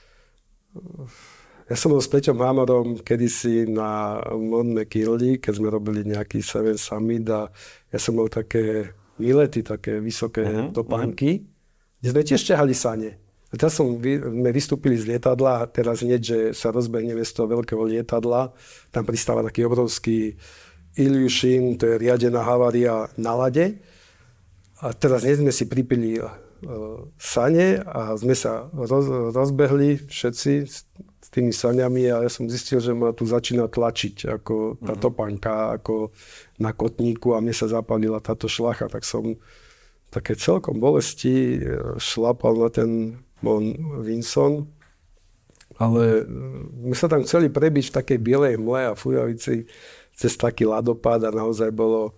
Speaker 3: Ja som bol s Peťom Hamorom kedysi na Mount McKinley, keď sme robili nejaký Seven Summit a ja som mal také výlety, také vysoké topánky kde sme tiež ťahali sane. A teraz sme vystúpili z lietadla a teraz hneď, že sa rozbehneme z toho veľkého lietadla, tam pristáva taký obrovský Ilyushin, to je riadená havária na lade. A teraz hneď sme si pripili sane a sme sa rozbehli všetci s tými saňami a ja som zistil, že ma tu začína tlačiť ako tá topanka, ako na kotníku a mne sa zapálila táto šlacha, tak som také celkom bolesti šlapal na ten Mont Vinson, ale my sa tam chceli prebiť v takej bielej hmle a fujavici cez taký ľadopád a naozaj bola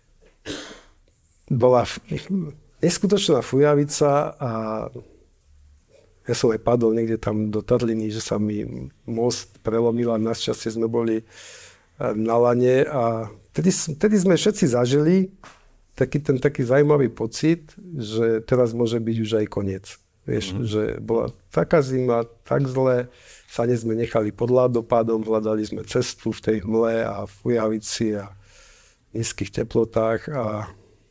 Speaker 3: neskutočná fujavica a ja som aj padol niekde tam do Tatliny, že sa mi most prelomil a našťastie sme boli na lane a vtedy sme všetci zažili taký zaujímavý pocit, že teraz môže byť už aj koniec. Vieš, že bola taká zima, tak zle, sane sme nechali pod ľadopádom, hľadali sme cestu v tej hmle a fujavici a nízkych teplotách a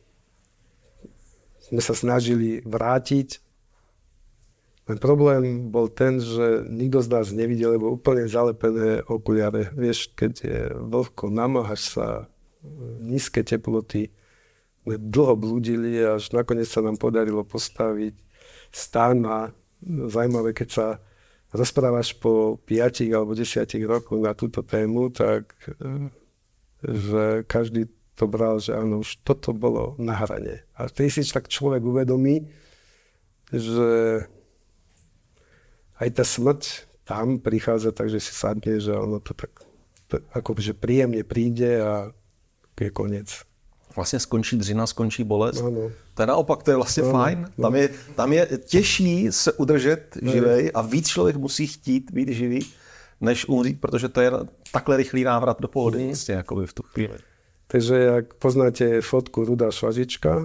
Speaker 3: sme sa snažili vrátiť. Ten problém bol ten, že nikto z nás nevidel, lebo úplne zalepené okuliare. Vieš, keď je vlhko, namáhaš sa, nízke teploty, sme dlho blúdili a až nakoniec sa nám podarilo postaviť stán a zaujímavé, keď sa rozprávaš po 5 alebo 10 rokoch na túto tému, tak že každý to bral, že áno, už toto bolo na hrane. A vtedy si tak človek uvedomí, že aj tá smrť tam prichádza tak, že si sadne, že ono to tak akože príjemne príde a je koniec.
Speaker 2: Vlastně skončí dřina, skončí bolest.
Speaker 3: Ano.
Speaker 2: To je naopak, to je vlastně fajn. Tam je těžší se udržet živej a víc člověk musí chtít být živý, než umřít, protože to je takhle rychlý návrat do pohody vlastně, jakoby v tu chvíli.
Speaker 3: Takže jak poznáte fotku Ruda Švažička,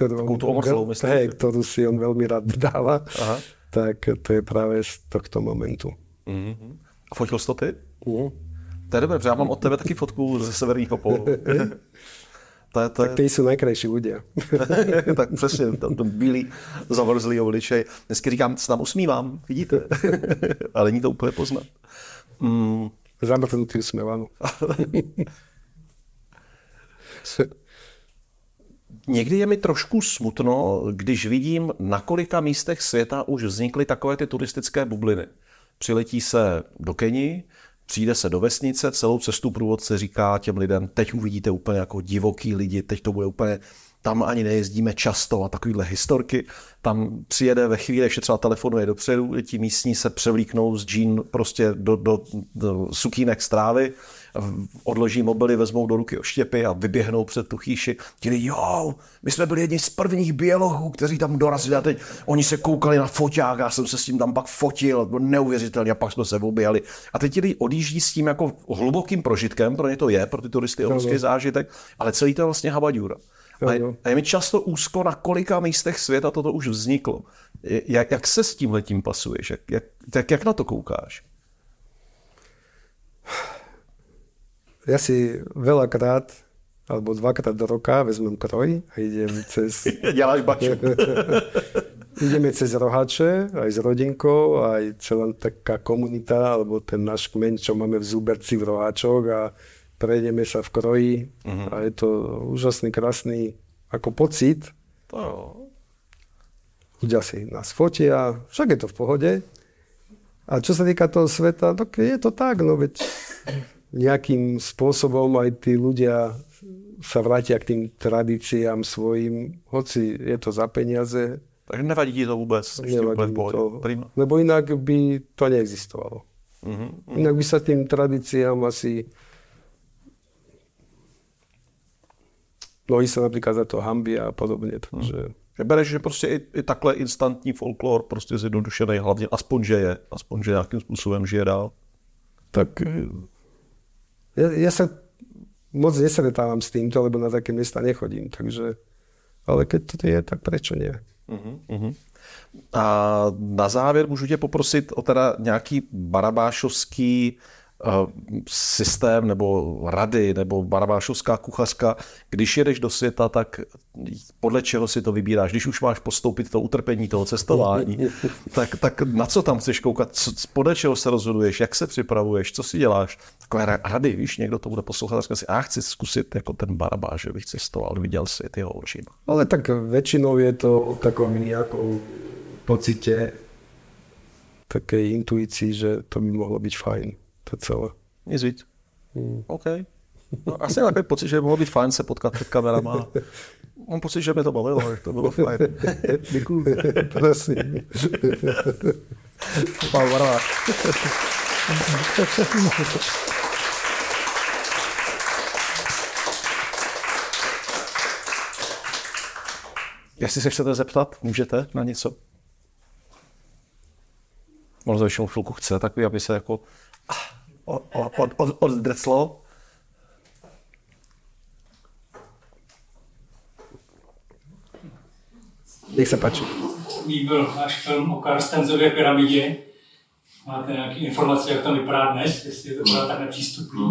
Speaker 3: ktorú si on veľmi rád dáva, tak to je práve z tohto momentu.
Speaker 2: A fotil jsi to ty? To je dobré, protože já mám od tebe taky fotku ze severního pólu.
Speaker 3: Tak tí sú najkrajší ľudia.
Speaker 2: Tak přesně, tam bílý, zamrzlý obličej. Dnesky říkám, se tam usmívám, vidíte? Ale není to úplně poznat.
Speaker 3: Zamrznutý úsmev, áno.
Speaker 2: Někdy je mi trošku smutno, když vidím, na kolika místech světa už vznikly takové ty turistické bubliny. Přiletí se do Keni, přijde se do vesnice, celou cestu průvodce říká těm lidem, teď uvidíte úplně jako divoký lidi, teď to bude úplně, tam ani nejezdíme často a takovýhle historky. Tam přijede ve chvíli, ještě třeba telefonuje dopředu, ti místní se převlíknou z džín prostě do sukínek z trávy, odloží mobily, vezmou do ruky oštěpy a vyběhnou před tu chýši. Ti lidi, jo, my jsme byli jedni z prvních bělohů, kteří tam dorazili a teď oni se koukali na foťák, já jsem se s tím tam pak fotil, bylo neuvěřitelně a pak jsme se objali. A teď ti lidi odjíždí s tím jako hlubokým prožitkem, pro ně to je, pro ty turisty obrovský zážitek, ale celý to je vlastně habaďura. A je mi často úzko, na kolika místech světa toto už vzniklo. Jak se s tímhletím pasuješ? Jak na to koukáš?
Speaker 3: Ja si veľakrát, alebo dvakrát do roka vezmem kroj a idem cez...
Speaker 2: Děláš baču.
Speaker 3: Ideme cez Rohače, aj s rodinkou, aj celá taká komunita, alebo ten náš kmeň, čo máme v Zúberci v Rohačoch a prejdeme sa v kroji a je to úžasný, krásny ako pocit. Ľudia si nás fotia, však je to v pohode. A čo sa týka toho sveta, tak je to tak, no veď nejakým spôsobom aj tí ľudia sa vrátia k tým tradíciám svojim, hoci je to za peniaze.
Speaker 2: Takže nevadí ti to vôbec?
Speaker 3: Nevadí to, lebo inak by to neexistovalo. Inak by sa tým tradíciám asi mnohí sa napríklad za to hambia a podobne. Takže...
Speaker 2: Bereš, že prostě i takhle instantní folklor, prostě zjednodušený hlavně, aspoň že nějakým způsobem žije dál.
Speaker 3: Tak ja sa moc nesretávam s týmto, lebo na také miesta nechodím, takže, ale keď to je, tak prečo nie?
Speaker 2: A na závěr můžu tě poprosit o teda nějaký barabášovský systém nebo rady nebo barabášovská kuchařka, když jedeš do světa, tak podle čeho si to vybíráš? Když už máš postoupit to utrpení toho cestování, tak na co tam chceš koukat? Podle čeho se rozhoduješ? Jak se připravuješ? Co si děláš? Takové rady, víš, někdo to bude poslouchat a říká si, chci zkusit jako ten Barabáš, že bych cestoval, viděl svět jeho očima.
Speaker 3: Ale tak väčšinou je to o takom nejakom pocite, takej intuícii, že to by mohlo byť fajn. To celé.
Speaker 2: Nic víc. OK. No, asi takový pocit, že by mohlo být fajn se potkat před kamerama. Mám pocit, že mě to bavilo, že to bylo fajn.
Speaker 3: Děkuji. Prosím.
Speaker 2: Pán Barabáš. Jestli se chcete zeptat, můžete na něco? Možná ještě chvilku chce, takový, aby se jako oddreclo.
Speaker 3: Nech sa páči.
Speaker 4: Líbil náš film o Karstensově pyramidě. Máte nějaké informace, jak tam vypadá dnes, jestli je to byla tak nepřístupný?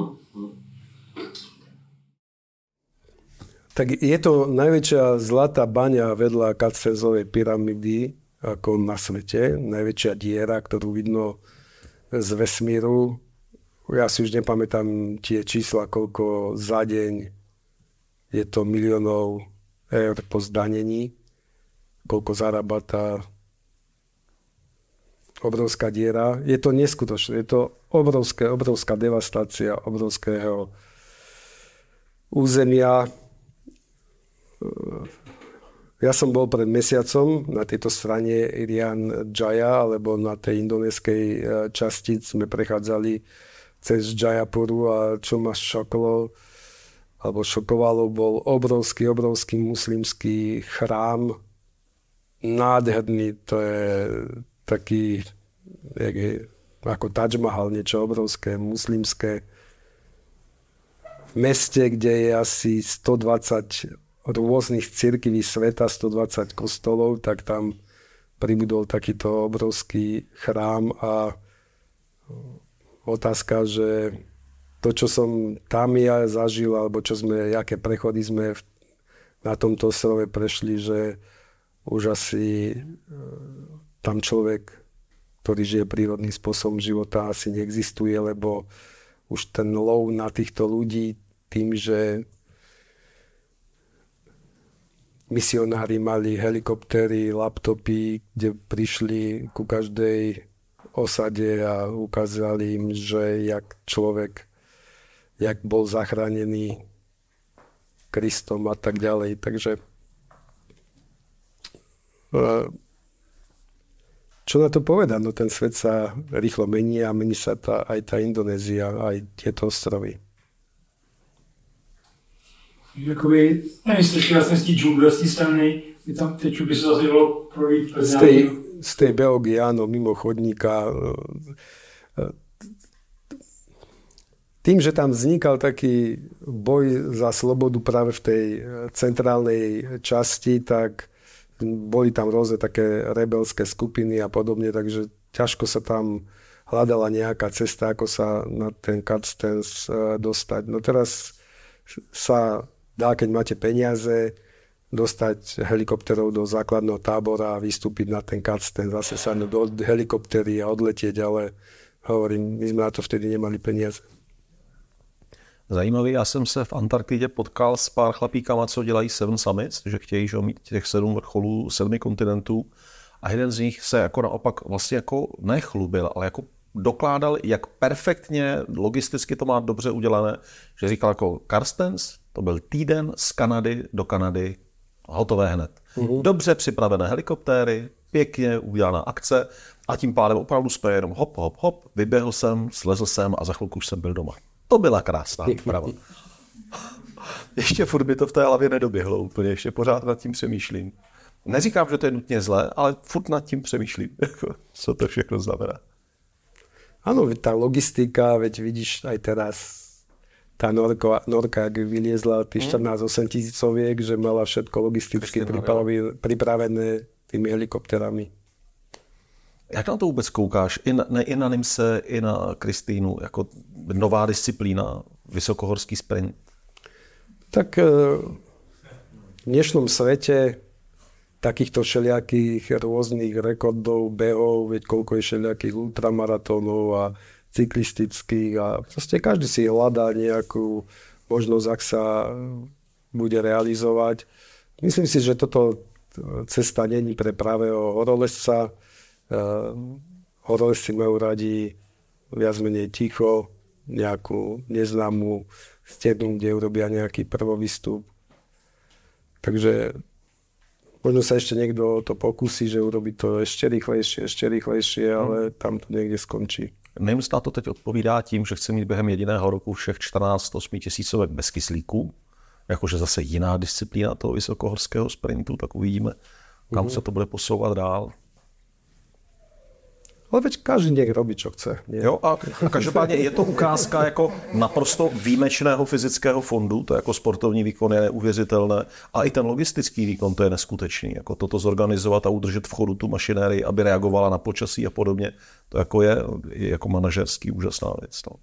Speaker 3: Tak je to najväčšia zlatá baňa vedľa Karstensovej pyramidy ako na svete. Najväčšia diera, ktorú vidno z vesmíru. Ja si už nepamätám tie čísla, koľko za deň je to miliónov eur po zdanení, koľko zarába tá obrovská diera. Je to neskutočné, je to obrovská devastácia obrovského územia. Ja som bol pred mesiacom na tejto strane Irian Jaya, alebo na tej indonéskej časti sme prechádzali cez Jayapuru a čo ma šokovalo, bol obrovský muslimský chrám. Nádherný, to je taký ako Taj Mahal, niečo obrovské, muslimské. V meste, kde je asi 120 rôznych cirkví sveta, 120 kostolov, tak tam pribudol takýto obrovský chrám a otázka, že to, čo som tam ja zažil, alebo aké prechody sme na tomto ostrove prešli, že už asi tam človek, ktorý žije prírodným spôsobom života, asi neexistuje, lebo už ten lov na týchto ľudí tým, že misionári mali helikoptéry, laptopy, kde prišli ku každej osade a ukázali im, že jak bol zachránený Kristom a tak ďalej. Takže čo na to povedať? No ten svet sa rýchlo mení a mení sa aj tá Indonézia, aj tieto ostrovy.
Speaker 4: Jakoby, nevím, já jsem z té džungle, z té strany, kdy tam teď by se zase dalo projít bez
Speaker 3: z tej Belgie, áno, mimo chodníka. Tým, že tam vznikal taký boj za slobodu práve v tej centrálnej časti, tak boli tam rôzne také rebelské skupiny a podobne, takže ťažko sa tam hľadala nejaká cesta, ako sa na ten Karstens dostať. No teraz sa dá, keď máte peniaze, dostať helikopterov do základného tábora a vystúpiť na ten Karsten, zase sa do helikoptery a odletieť, ale hovorím, my sme na to vtedy nemali peniaze.
Speaker 2: Zajímavý, já jsem se v Antarktidě potkal s pár chlapíkama, co dělají 7 summits, že chtějí mít těch 7 vrcholů 7 kontinentů a jeden z nich se jako naopak vlastně jako nechlubil, ale jako dokládal, jak perfektně logisticky to má dobře udělané, že říkal jako Karstens, to byl týden z Kanady do Kanady, hotové hned. Dobře připravené helikoptéry, pěkně udělaná akce a tím pádem opravdu jsme jenom hop, vyběhl jsem, slezl jsem a za chvilku už jsem byl doma. To byla krásná výprava. Ještě furt by to v té hlavě nedoběhlo úplně, ještě pořád nad tím přemýšlím. Neříkám, že to je nutně zlé, ale furt nad tím přemýšlím, co to všechno znamená.
Speaker 3: Áno, tá logistika, veď vidíš aj teraz, tá Norka, ak vyliezla tých 14-8 tisícoviek, že mala všetko logisticky pripravené tými helikopterami.
Speaker 2: Jak na to vůbec koukáš? I na Nimse, i na Kristýnu, jako nová disciplína, vysokohorský sprint?
Speaker 3: Tak v dnešnom svete takýchto všelijakých rôznych rekordov, behov, veď koľko je všelijakých ultramaratónov a cyklistických a proste každý si hľadá nejakú možnosť, ak sa bude realizovať. Myslím si, že toto cesta není pre pravého horolezca. Horolezci majú radi viac menej ticho, nejakú neznámú stenu, kde urobia nejaký prvovýstup. Takže možno sa ešte niekto to pokusí, že urobí to ešte rýchlejšie, ale tam to niekde skončí.
Speaker 2: Nims na to teď odpovídá tím, že chce mít během jediného roku všech 14 8 000 bez kyslíku, jakože zase jiná disciplína toho vysokohorského sprintu, tak uvidíme, kam se to bude posouvat dál.
Speaker 3: Ale veď každý nech robí, čo chce. Nie?
Speaker 2: Jo, a každopádně je to ukázka jako naprosto výjimečného fyzického fondu, to jako sportovní výkon je neuvěřitelné, a i ten logistický výkon, to je neskutečný. Jako toto zorganizovat a udržet v chodu tu mašinérii, aby reagovala na počasí a podobně, to jako je jako manažerský úžasná věc. No.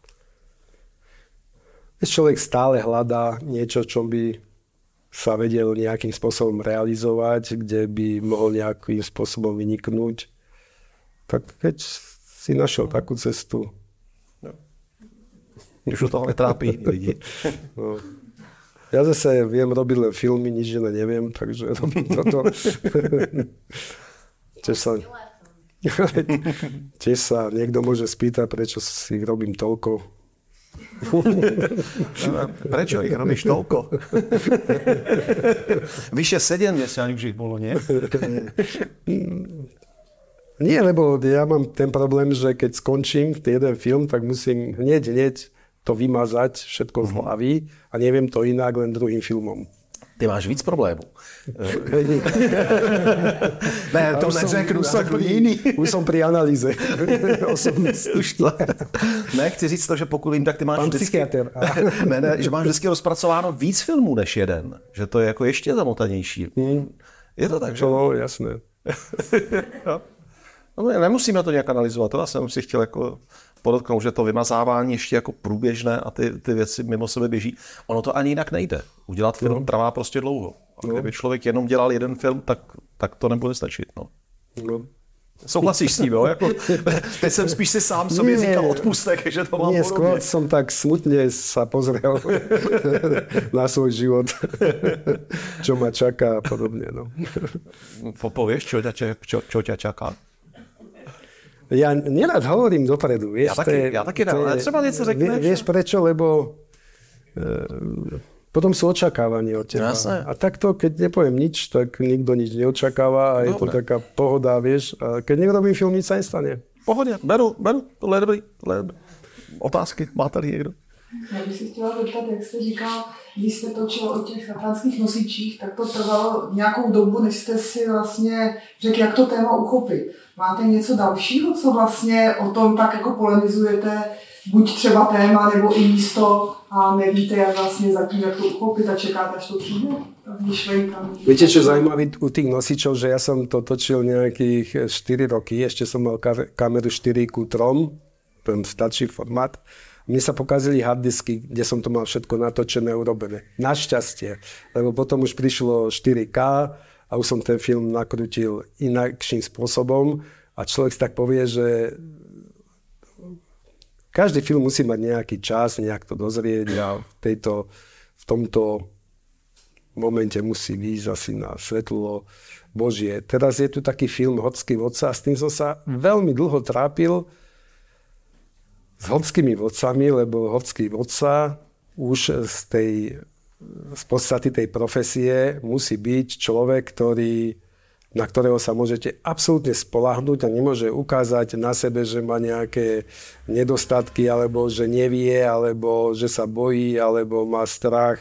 Speaker 3: Človek stále hľadá niečo, čo by sa vedel nejakým spôsobom realizovať, kde by mohol nejakým spôsobom vyniknúť. Tak keď si našiel takú cestu.
Speaker 2: No. Už to toho netrápí lidi.
Speaker 3: No. Ja zase viem robiť len filmy, nič iné neviem, takže robím toto. Tiež sa niekto môže spýtať, prečo si ich robím toľko.
Speaker 2: Prečo ich robíš toľko? Vyše 70 už ich bolo, nie?
Speaker 3: Nie, lebo ja mám ten problém, že keď skončím jeden film, tak musím hneď to vymazať všetko z hlavy a neviem to inak len druhým filmom.
Speaker 2: Ty máš víc problémů. Ne, to neřeknu, řeknu jiný.
Speaker 3: Už som pri analýze.
Speaker 2: Ne, chci říct to, že pokud vím, tak ty máš vždycky, že máš vždycky rozpracováno víc filmů než jeden. Že to je jako ještě zamotanější. Je to tak, že?
Speaker 3: No, jasné.
Speaker 2: No, nemusíme to nějak analyzovat, to já jsem si chtěl jako podotknout, že to vymazávání ještě jako průběžné a ty věci mimo sebe běží. Ono to ani jinak nejde. Udělat film trvá prostě dlouho. A kdyby člověk jenom dělal jeden film, tak to nebude stačit. No. Souhlasíš s tím, jo? Jako, teď jsem spíš si sám sobě říkal odpustek, že to mám podobně.
Speaker 3: Skôr som tak smutne sa pozrel na svoj život, čo ma čaká a podobne. No.
Speaker 2: Povieš, čo ťa čaká?
Speaker 3: Ja nerad hovorím dopredu, vieš.
Speaker 2: Ja taky ne, ale třeba něco řekneš.
Speaker 3: Vieš prečo, lebo potom sú očakávania od teba.
Speaker 2: Jasné.
Speaker 3: A takto, keď nepoviem nič, tak nikto nič neočakáva a je to taká pohoda, vieš. A keď nerobím film, nič sa nestane.
Speaker 2: Pohodě, beru, tohle je dobrý. Otázky, má tady někdo?
Speaker 5: Já bych si chtěla zeptat, jak jste říkal, když jste točil o těch satanských nosičích, tak to trvalo nějakou dobu, než jste si vlastně řekl, jak to téma uchopit. Máte něco dalšího, co vlastně o tom tak jako polemizujete, buď třeba téma nebo i místo a nevíte, jak vlastně zatím, jak to uchopit a čekáte, až to přijde?
Speaker 3: Viete, čo je zaujímavé u tých nosičov, že ja som to točil nejakých 4 roky, ešte som mal kameru 4:3, ten starší formát. Mne sa pokazili harddisky, kde som to mal všetko natočené a urobené. Našťastie, lebo potom už prišlo 4K a už som ten film nakrutil inakším spôsobom a človek si tak povie, že každý film musí mať nejaký čas, nejak to dozrieť a v tomto momente musí výjsť asi na svetlo Božie. Teraz je tu taký film Horský vodca a s tým som sa veľmi dlho trápil s horskými vodcami, lebo horský vodca už z podstaty tej profesie musí byť človek, na ktorého sa môžete absolútne spoľahnúť a nemôže ukázať na sebe, že má nejaké nedostatky, alebo že nevie, alebo že sa bojí, alebo má strach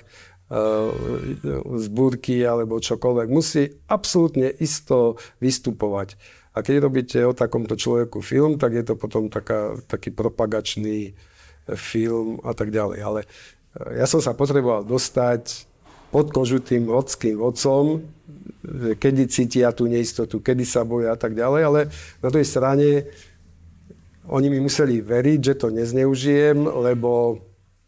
Speaker 3: z búrky alebo čokoľvek. Musí absolútne isto vystupovať. A keď robíte o takomto človeku film, tak je to potom taký propagačný film a tak ďalej. Ale ja som sa potreboval dostať pod kožu tým horským vodcom, kedy cítia tú neistotu, kedy sa boja a tak ďalej, ale na druhej strane oni mi museli veriť, že to nezneužijem, lebo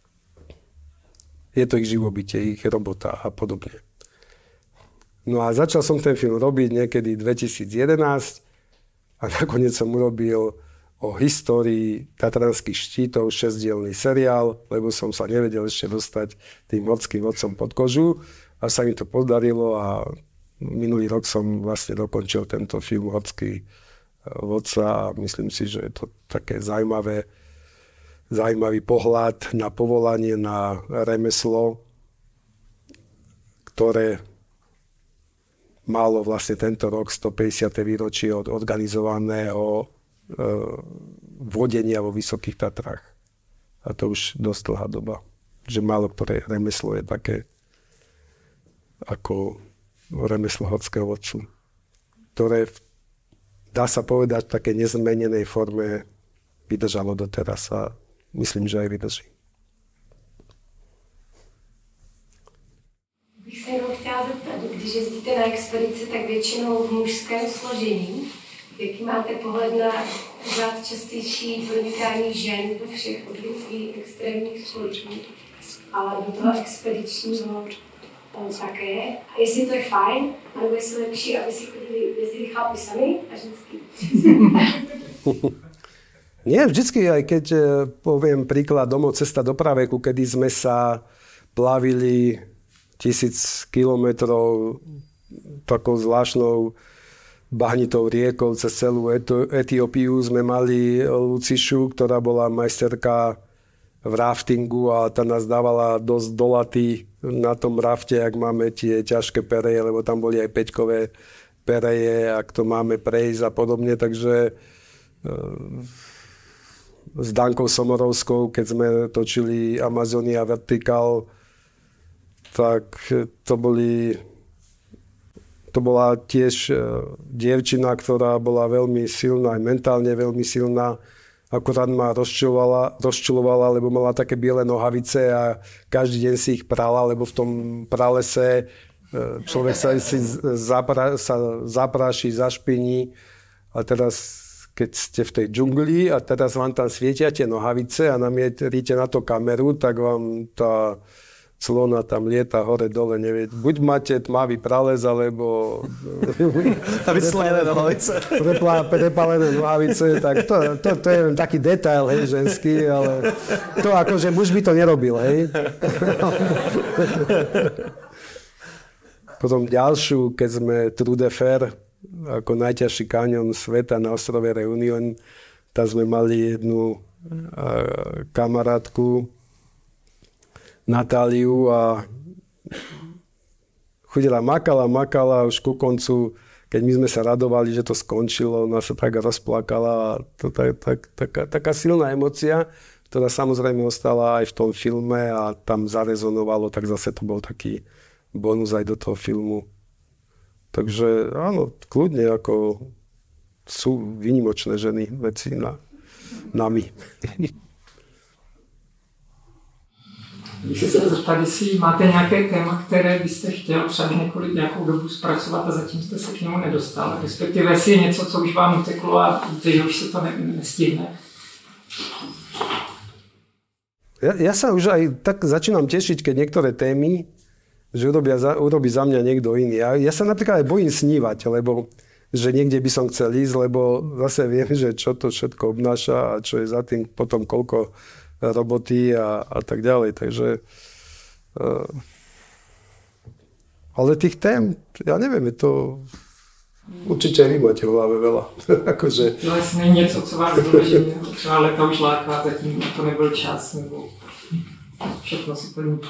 Speaker 3: je to ich živobytie, ich robota a podobne. No a začal som ten film robiť niekedy 2011 a nakoniec som urobil o histórii tatranských štítov 6-dielny seriál, lebo som sa nevedel ešte dostať tým horským vodcom pod kožu a sa mi to podarilo a minulý rok som vlastne dokončil tento film Horský vodca a myslím si, že je to také zaujímavý pohľad na povolanie, na remeslo, ktoré malo vlastne tento rok 150. výročie od organizovaného vodenia vo Vysokých Tatrách. A to už dosť dlhá doba. Že málo ktoré remeslo je také ako remeslo horského vodcu, ktoré dá sa povedať v takej nezmenenej forme vydržalo doteraz a myslím, že aj vydrží.
Speaker 6: Bych se jenom chtěla zeptat, když jezdíte na expedici, tak většinou v mužském složení. Jaký máte pohled na častější pronikání žen do všech odvětví extrémních sportů, ale do toho expedičního také? A jestli to je fajn, anebo jestli lepší, aby si jezdili chlapi sami a ženský?
Speaker 3: Nie, vždycky, aj keď poviem príklad domov cesta do praveku, kedy sme sa plavili 1000 kilometrov takou zvláštnou bahnitou riekou cez celú Etiópiu. Sme mali Lucišu, ktorá bola majsterka v raftingu a tá nás dávala dosť dolatý na tom rafte, ak máme tie ťažké pereje, lebo tam boli aj 5-kové pereje, ak to máme prejsť a podobne. Takže s Dankou Somorovskou, keď sme točili Amazonia Vertical, tak to bola tiež dievčina, ktorá bola veľmi silná, aj mentálne veľmi silná. Akurát ma rozčulovala, lebo mala také biele nohavice a každý deň si ich prala, lebo v tom pralese človek sa zapráši, zašpiní. A teraz, keď ste v tej džungli a teraz vám tam svietia tie nohavice a namieríte na to kameru, tak vám tá clona tam lieta hore-dole, nevie. Buď máte tmavý prales, alebo
Speaker 2: vyclené nohavice.
Speaker 3: Prepálené nohavice, tak to je taký detail, hej, ženský, ale to akože muž by to nerobil, hej. Potom ďalšiu, keď sme Tour de Fer, ako najťažší kaňon sveta na ostrove Reunion, tam sme mali jednu kamarátku, Natáliu a chodila, makala už ku koncu, keď my sme sa radovali, že to skončilo, ona sa tak rozplakala a to taká silná emócia, ktorá samozrejme ostala aj v tom filme a tam zarezonovalo, tak zase to bol taký bonus aj do toho filmu. Takže áno, kľudne, ako sú výnimočné ženy veci nami.
Speaker 7: Když se zeptat, jestli máte nějaké téma, které byste chtěl třeba nějakou dobu zpracovat a zatím jste se k němu nedostal, respektive jestli je něco, co už vám uteklo a víte, že už se to nestihne.
Speaker 3: Ja sa už aj tak začínam tešiť, keď niektoré témy, že urobí za mňa niekto iný. Ja sa napríklad aj bojím snívať, lebo že niekde by som chcel ísť, lebo zase viem, že čo to všetko obnáša a čo je za tým potom koľko roboty a tak ďalej. Takže ale tých tém, ja neviem, je to určite vy máte v hlave veľa. Akože...
Speaker 7: Vlastně něco, co vás důleží, třeba leta už láká, zatím to nebyl čas, nebo všechno si plní.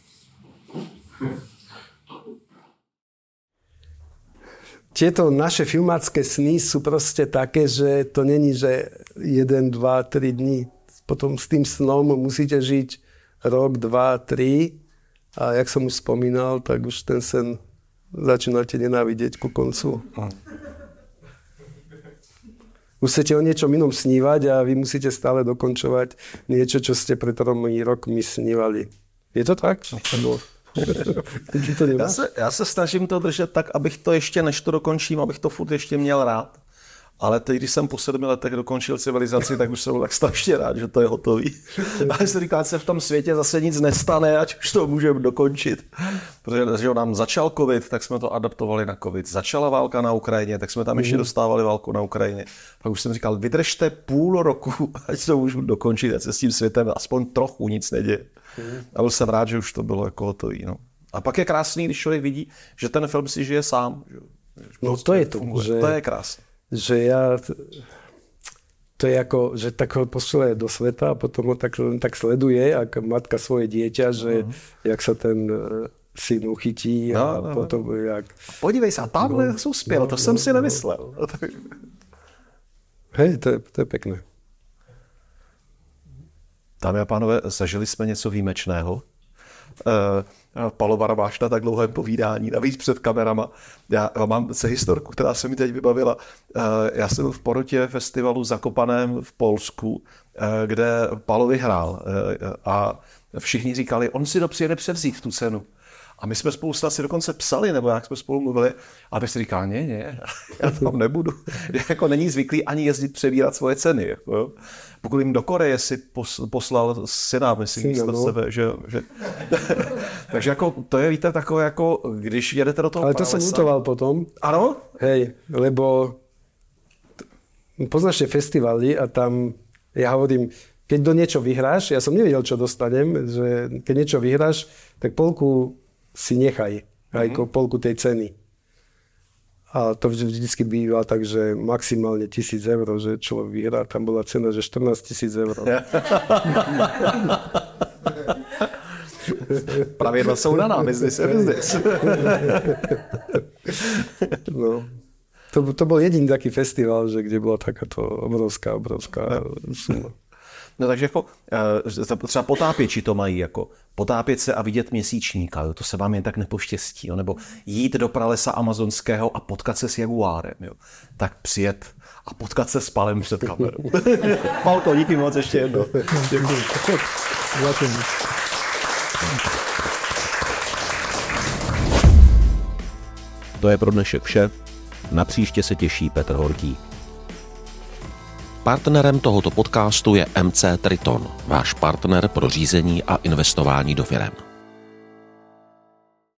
Speaker 3: Tieto naše filmácké sny sú proste také, že to není, že 1, 2, 3 dní. Potom s tým snom musíte žiť rok, 2, 3 a jak som už spomínal, tak už ten sen začínate nenávidieť ku koncu. Už chcete o niečom inom snívať a vy musíte stále dokončovať niečo, čo ste pred 3 rokmi snívali. Je to tak?
Speaker 2: Já se snažím to držet tak, abych to ještě, než to dokončím, abych to furt ještě měl rád. Ale teď, když jsem po 7 letech dokončil Civilizaci, tak už jsem tak strašně rád, že to je hotový. Ale se říká, že se v tom světě zase nic nestane, ať už to můžeme dokončit. Protože nám začal covid, tak jsme to adaptovali na covid. Začala válka na Ukrajině, tak jsme tam ještě dostávali válku na Ukrajině. Pak už jsem říkal, vydržte půl roku, ať to můžu dokončit, ať se s tím světem aspoň trochu nic neděje. A byl jsem rád, že už to bylo jako hotový. No. A pak je krásný, když člověk vidí, že ten film si žije sám.
Speaker 3: No to je to. Že...
Speaker 2: To je krásné.
Speaker 3: Že to je ako, že tak ho pošle do sveta a potom ho tak sleduje, ako matka svoje dieťa, že jak sa ten syn uchytí a potom jak...
Speaker 2: Podívej se, tamhle uspěl, to jsem si nemyslel.
Speaker 3: Hej, to je pekné.
Speaker 2: Dámy a pánové, zažili jsme něco výjimečného. Paolo Barabáš na tak dlouhém povídání, navíc před kamerama. Já mám historku, která se mi teď vybavila. Já jsem byl v porotě festivalu Zakopaném v Polsku, kde Paolo vyhrál a všichni říkali, on si to přijede převzít tu cenu. A my jsme spolu si dokonce psali, nebo jak jsme spolu mluvili, a teď si říkal, ne, já tam nebudu. Jako není zvyklý ani jezdit přebírat svoje ceny. Jako, jo. Pokud jim do Koreje si poslal syna, myslím, místo sebe, že... Takže jako, to je, víte, takové jako, když jedete do toho
Speaker 3: ale to jsem lutoval potom.
Speaker 2: Ano?
Speaker 3: Hej, lebo poznáš tie festivaly a tam, ja hovorím, keď do niečo vyhráš, ja som nevedel, čo dostanem, že keď niečo vyhráš, tak polku si nechaj, aj polku tej ceny. A to vždycky býva tak, že maximálne 1000 eur, že človek vyhrá. Tam bola cena, že 14 000 eur.
Speaker 2: Pravidla jsou daná, business je business.
Speaker 3: No. To bol jediný taký festival, že kde bola takáto obrovská suma.
Speaker 2: No takže jako, třeba potápěči to mají, jako potápět se a vidět měsíčníka, jo, to se vám jen tak nepoštěstí, jo, nebo jít do pralesa amazonského a potkat se s jaguárem, jo, tak přijet a potkat se s Palem před kamerou. Palko, díky moc ještě jednou. Děkuji.
Speaker 1: To je pro dnešek vše. Na příště se těší Petr Horký. Partnerem tohoto podcastu je MC Triton, váš partner pro řízení a investování do firem.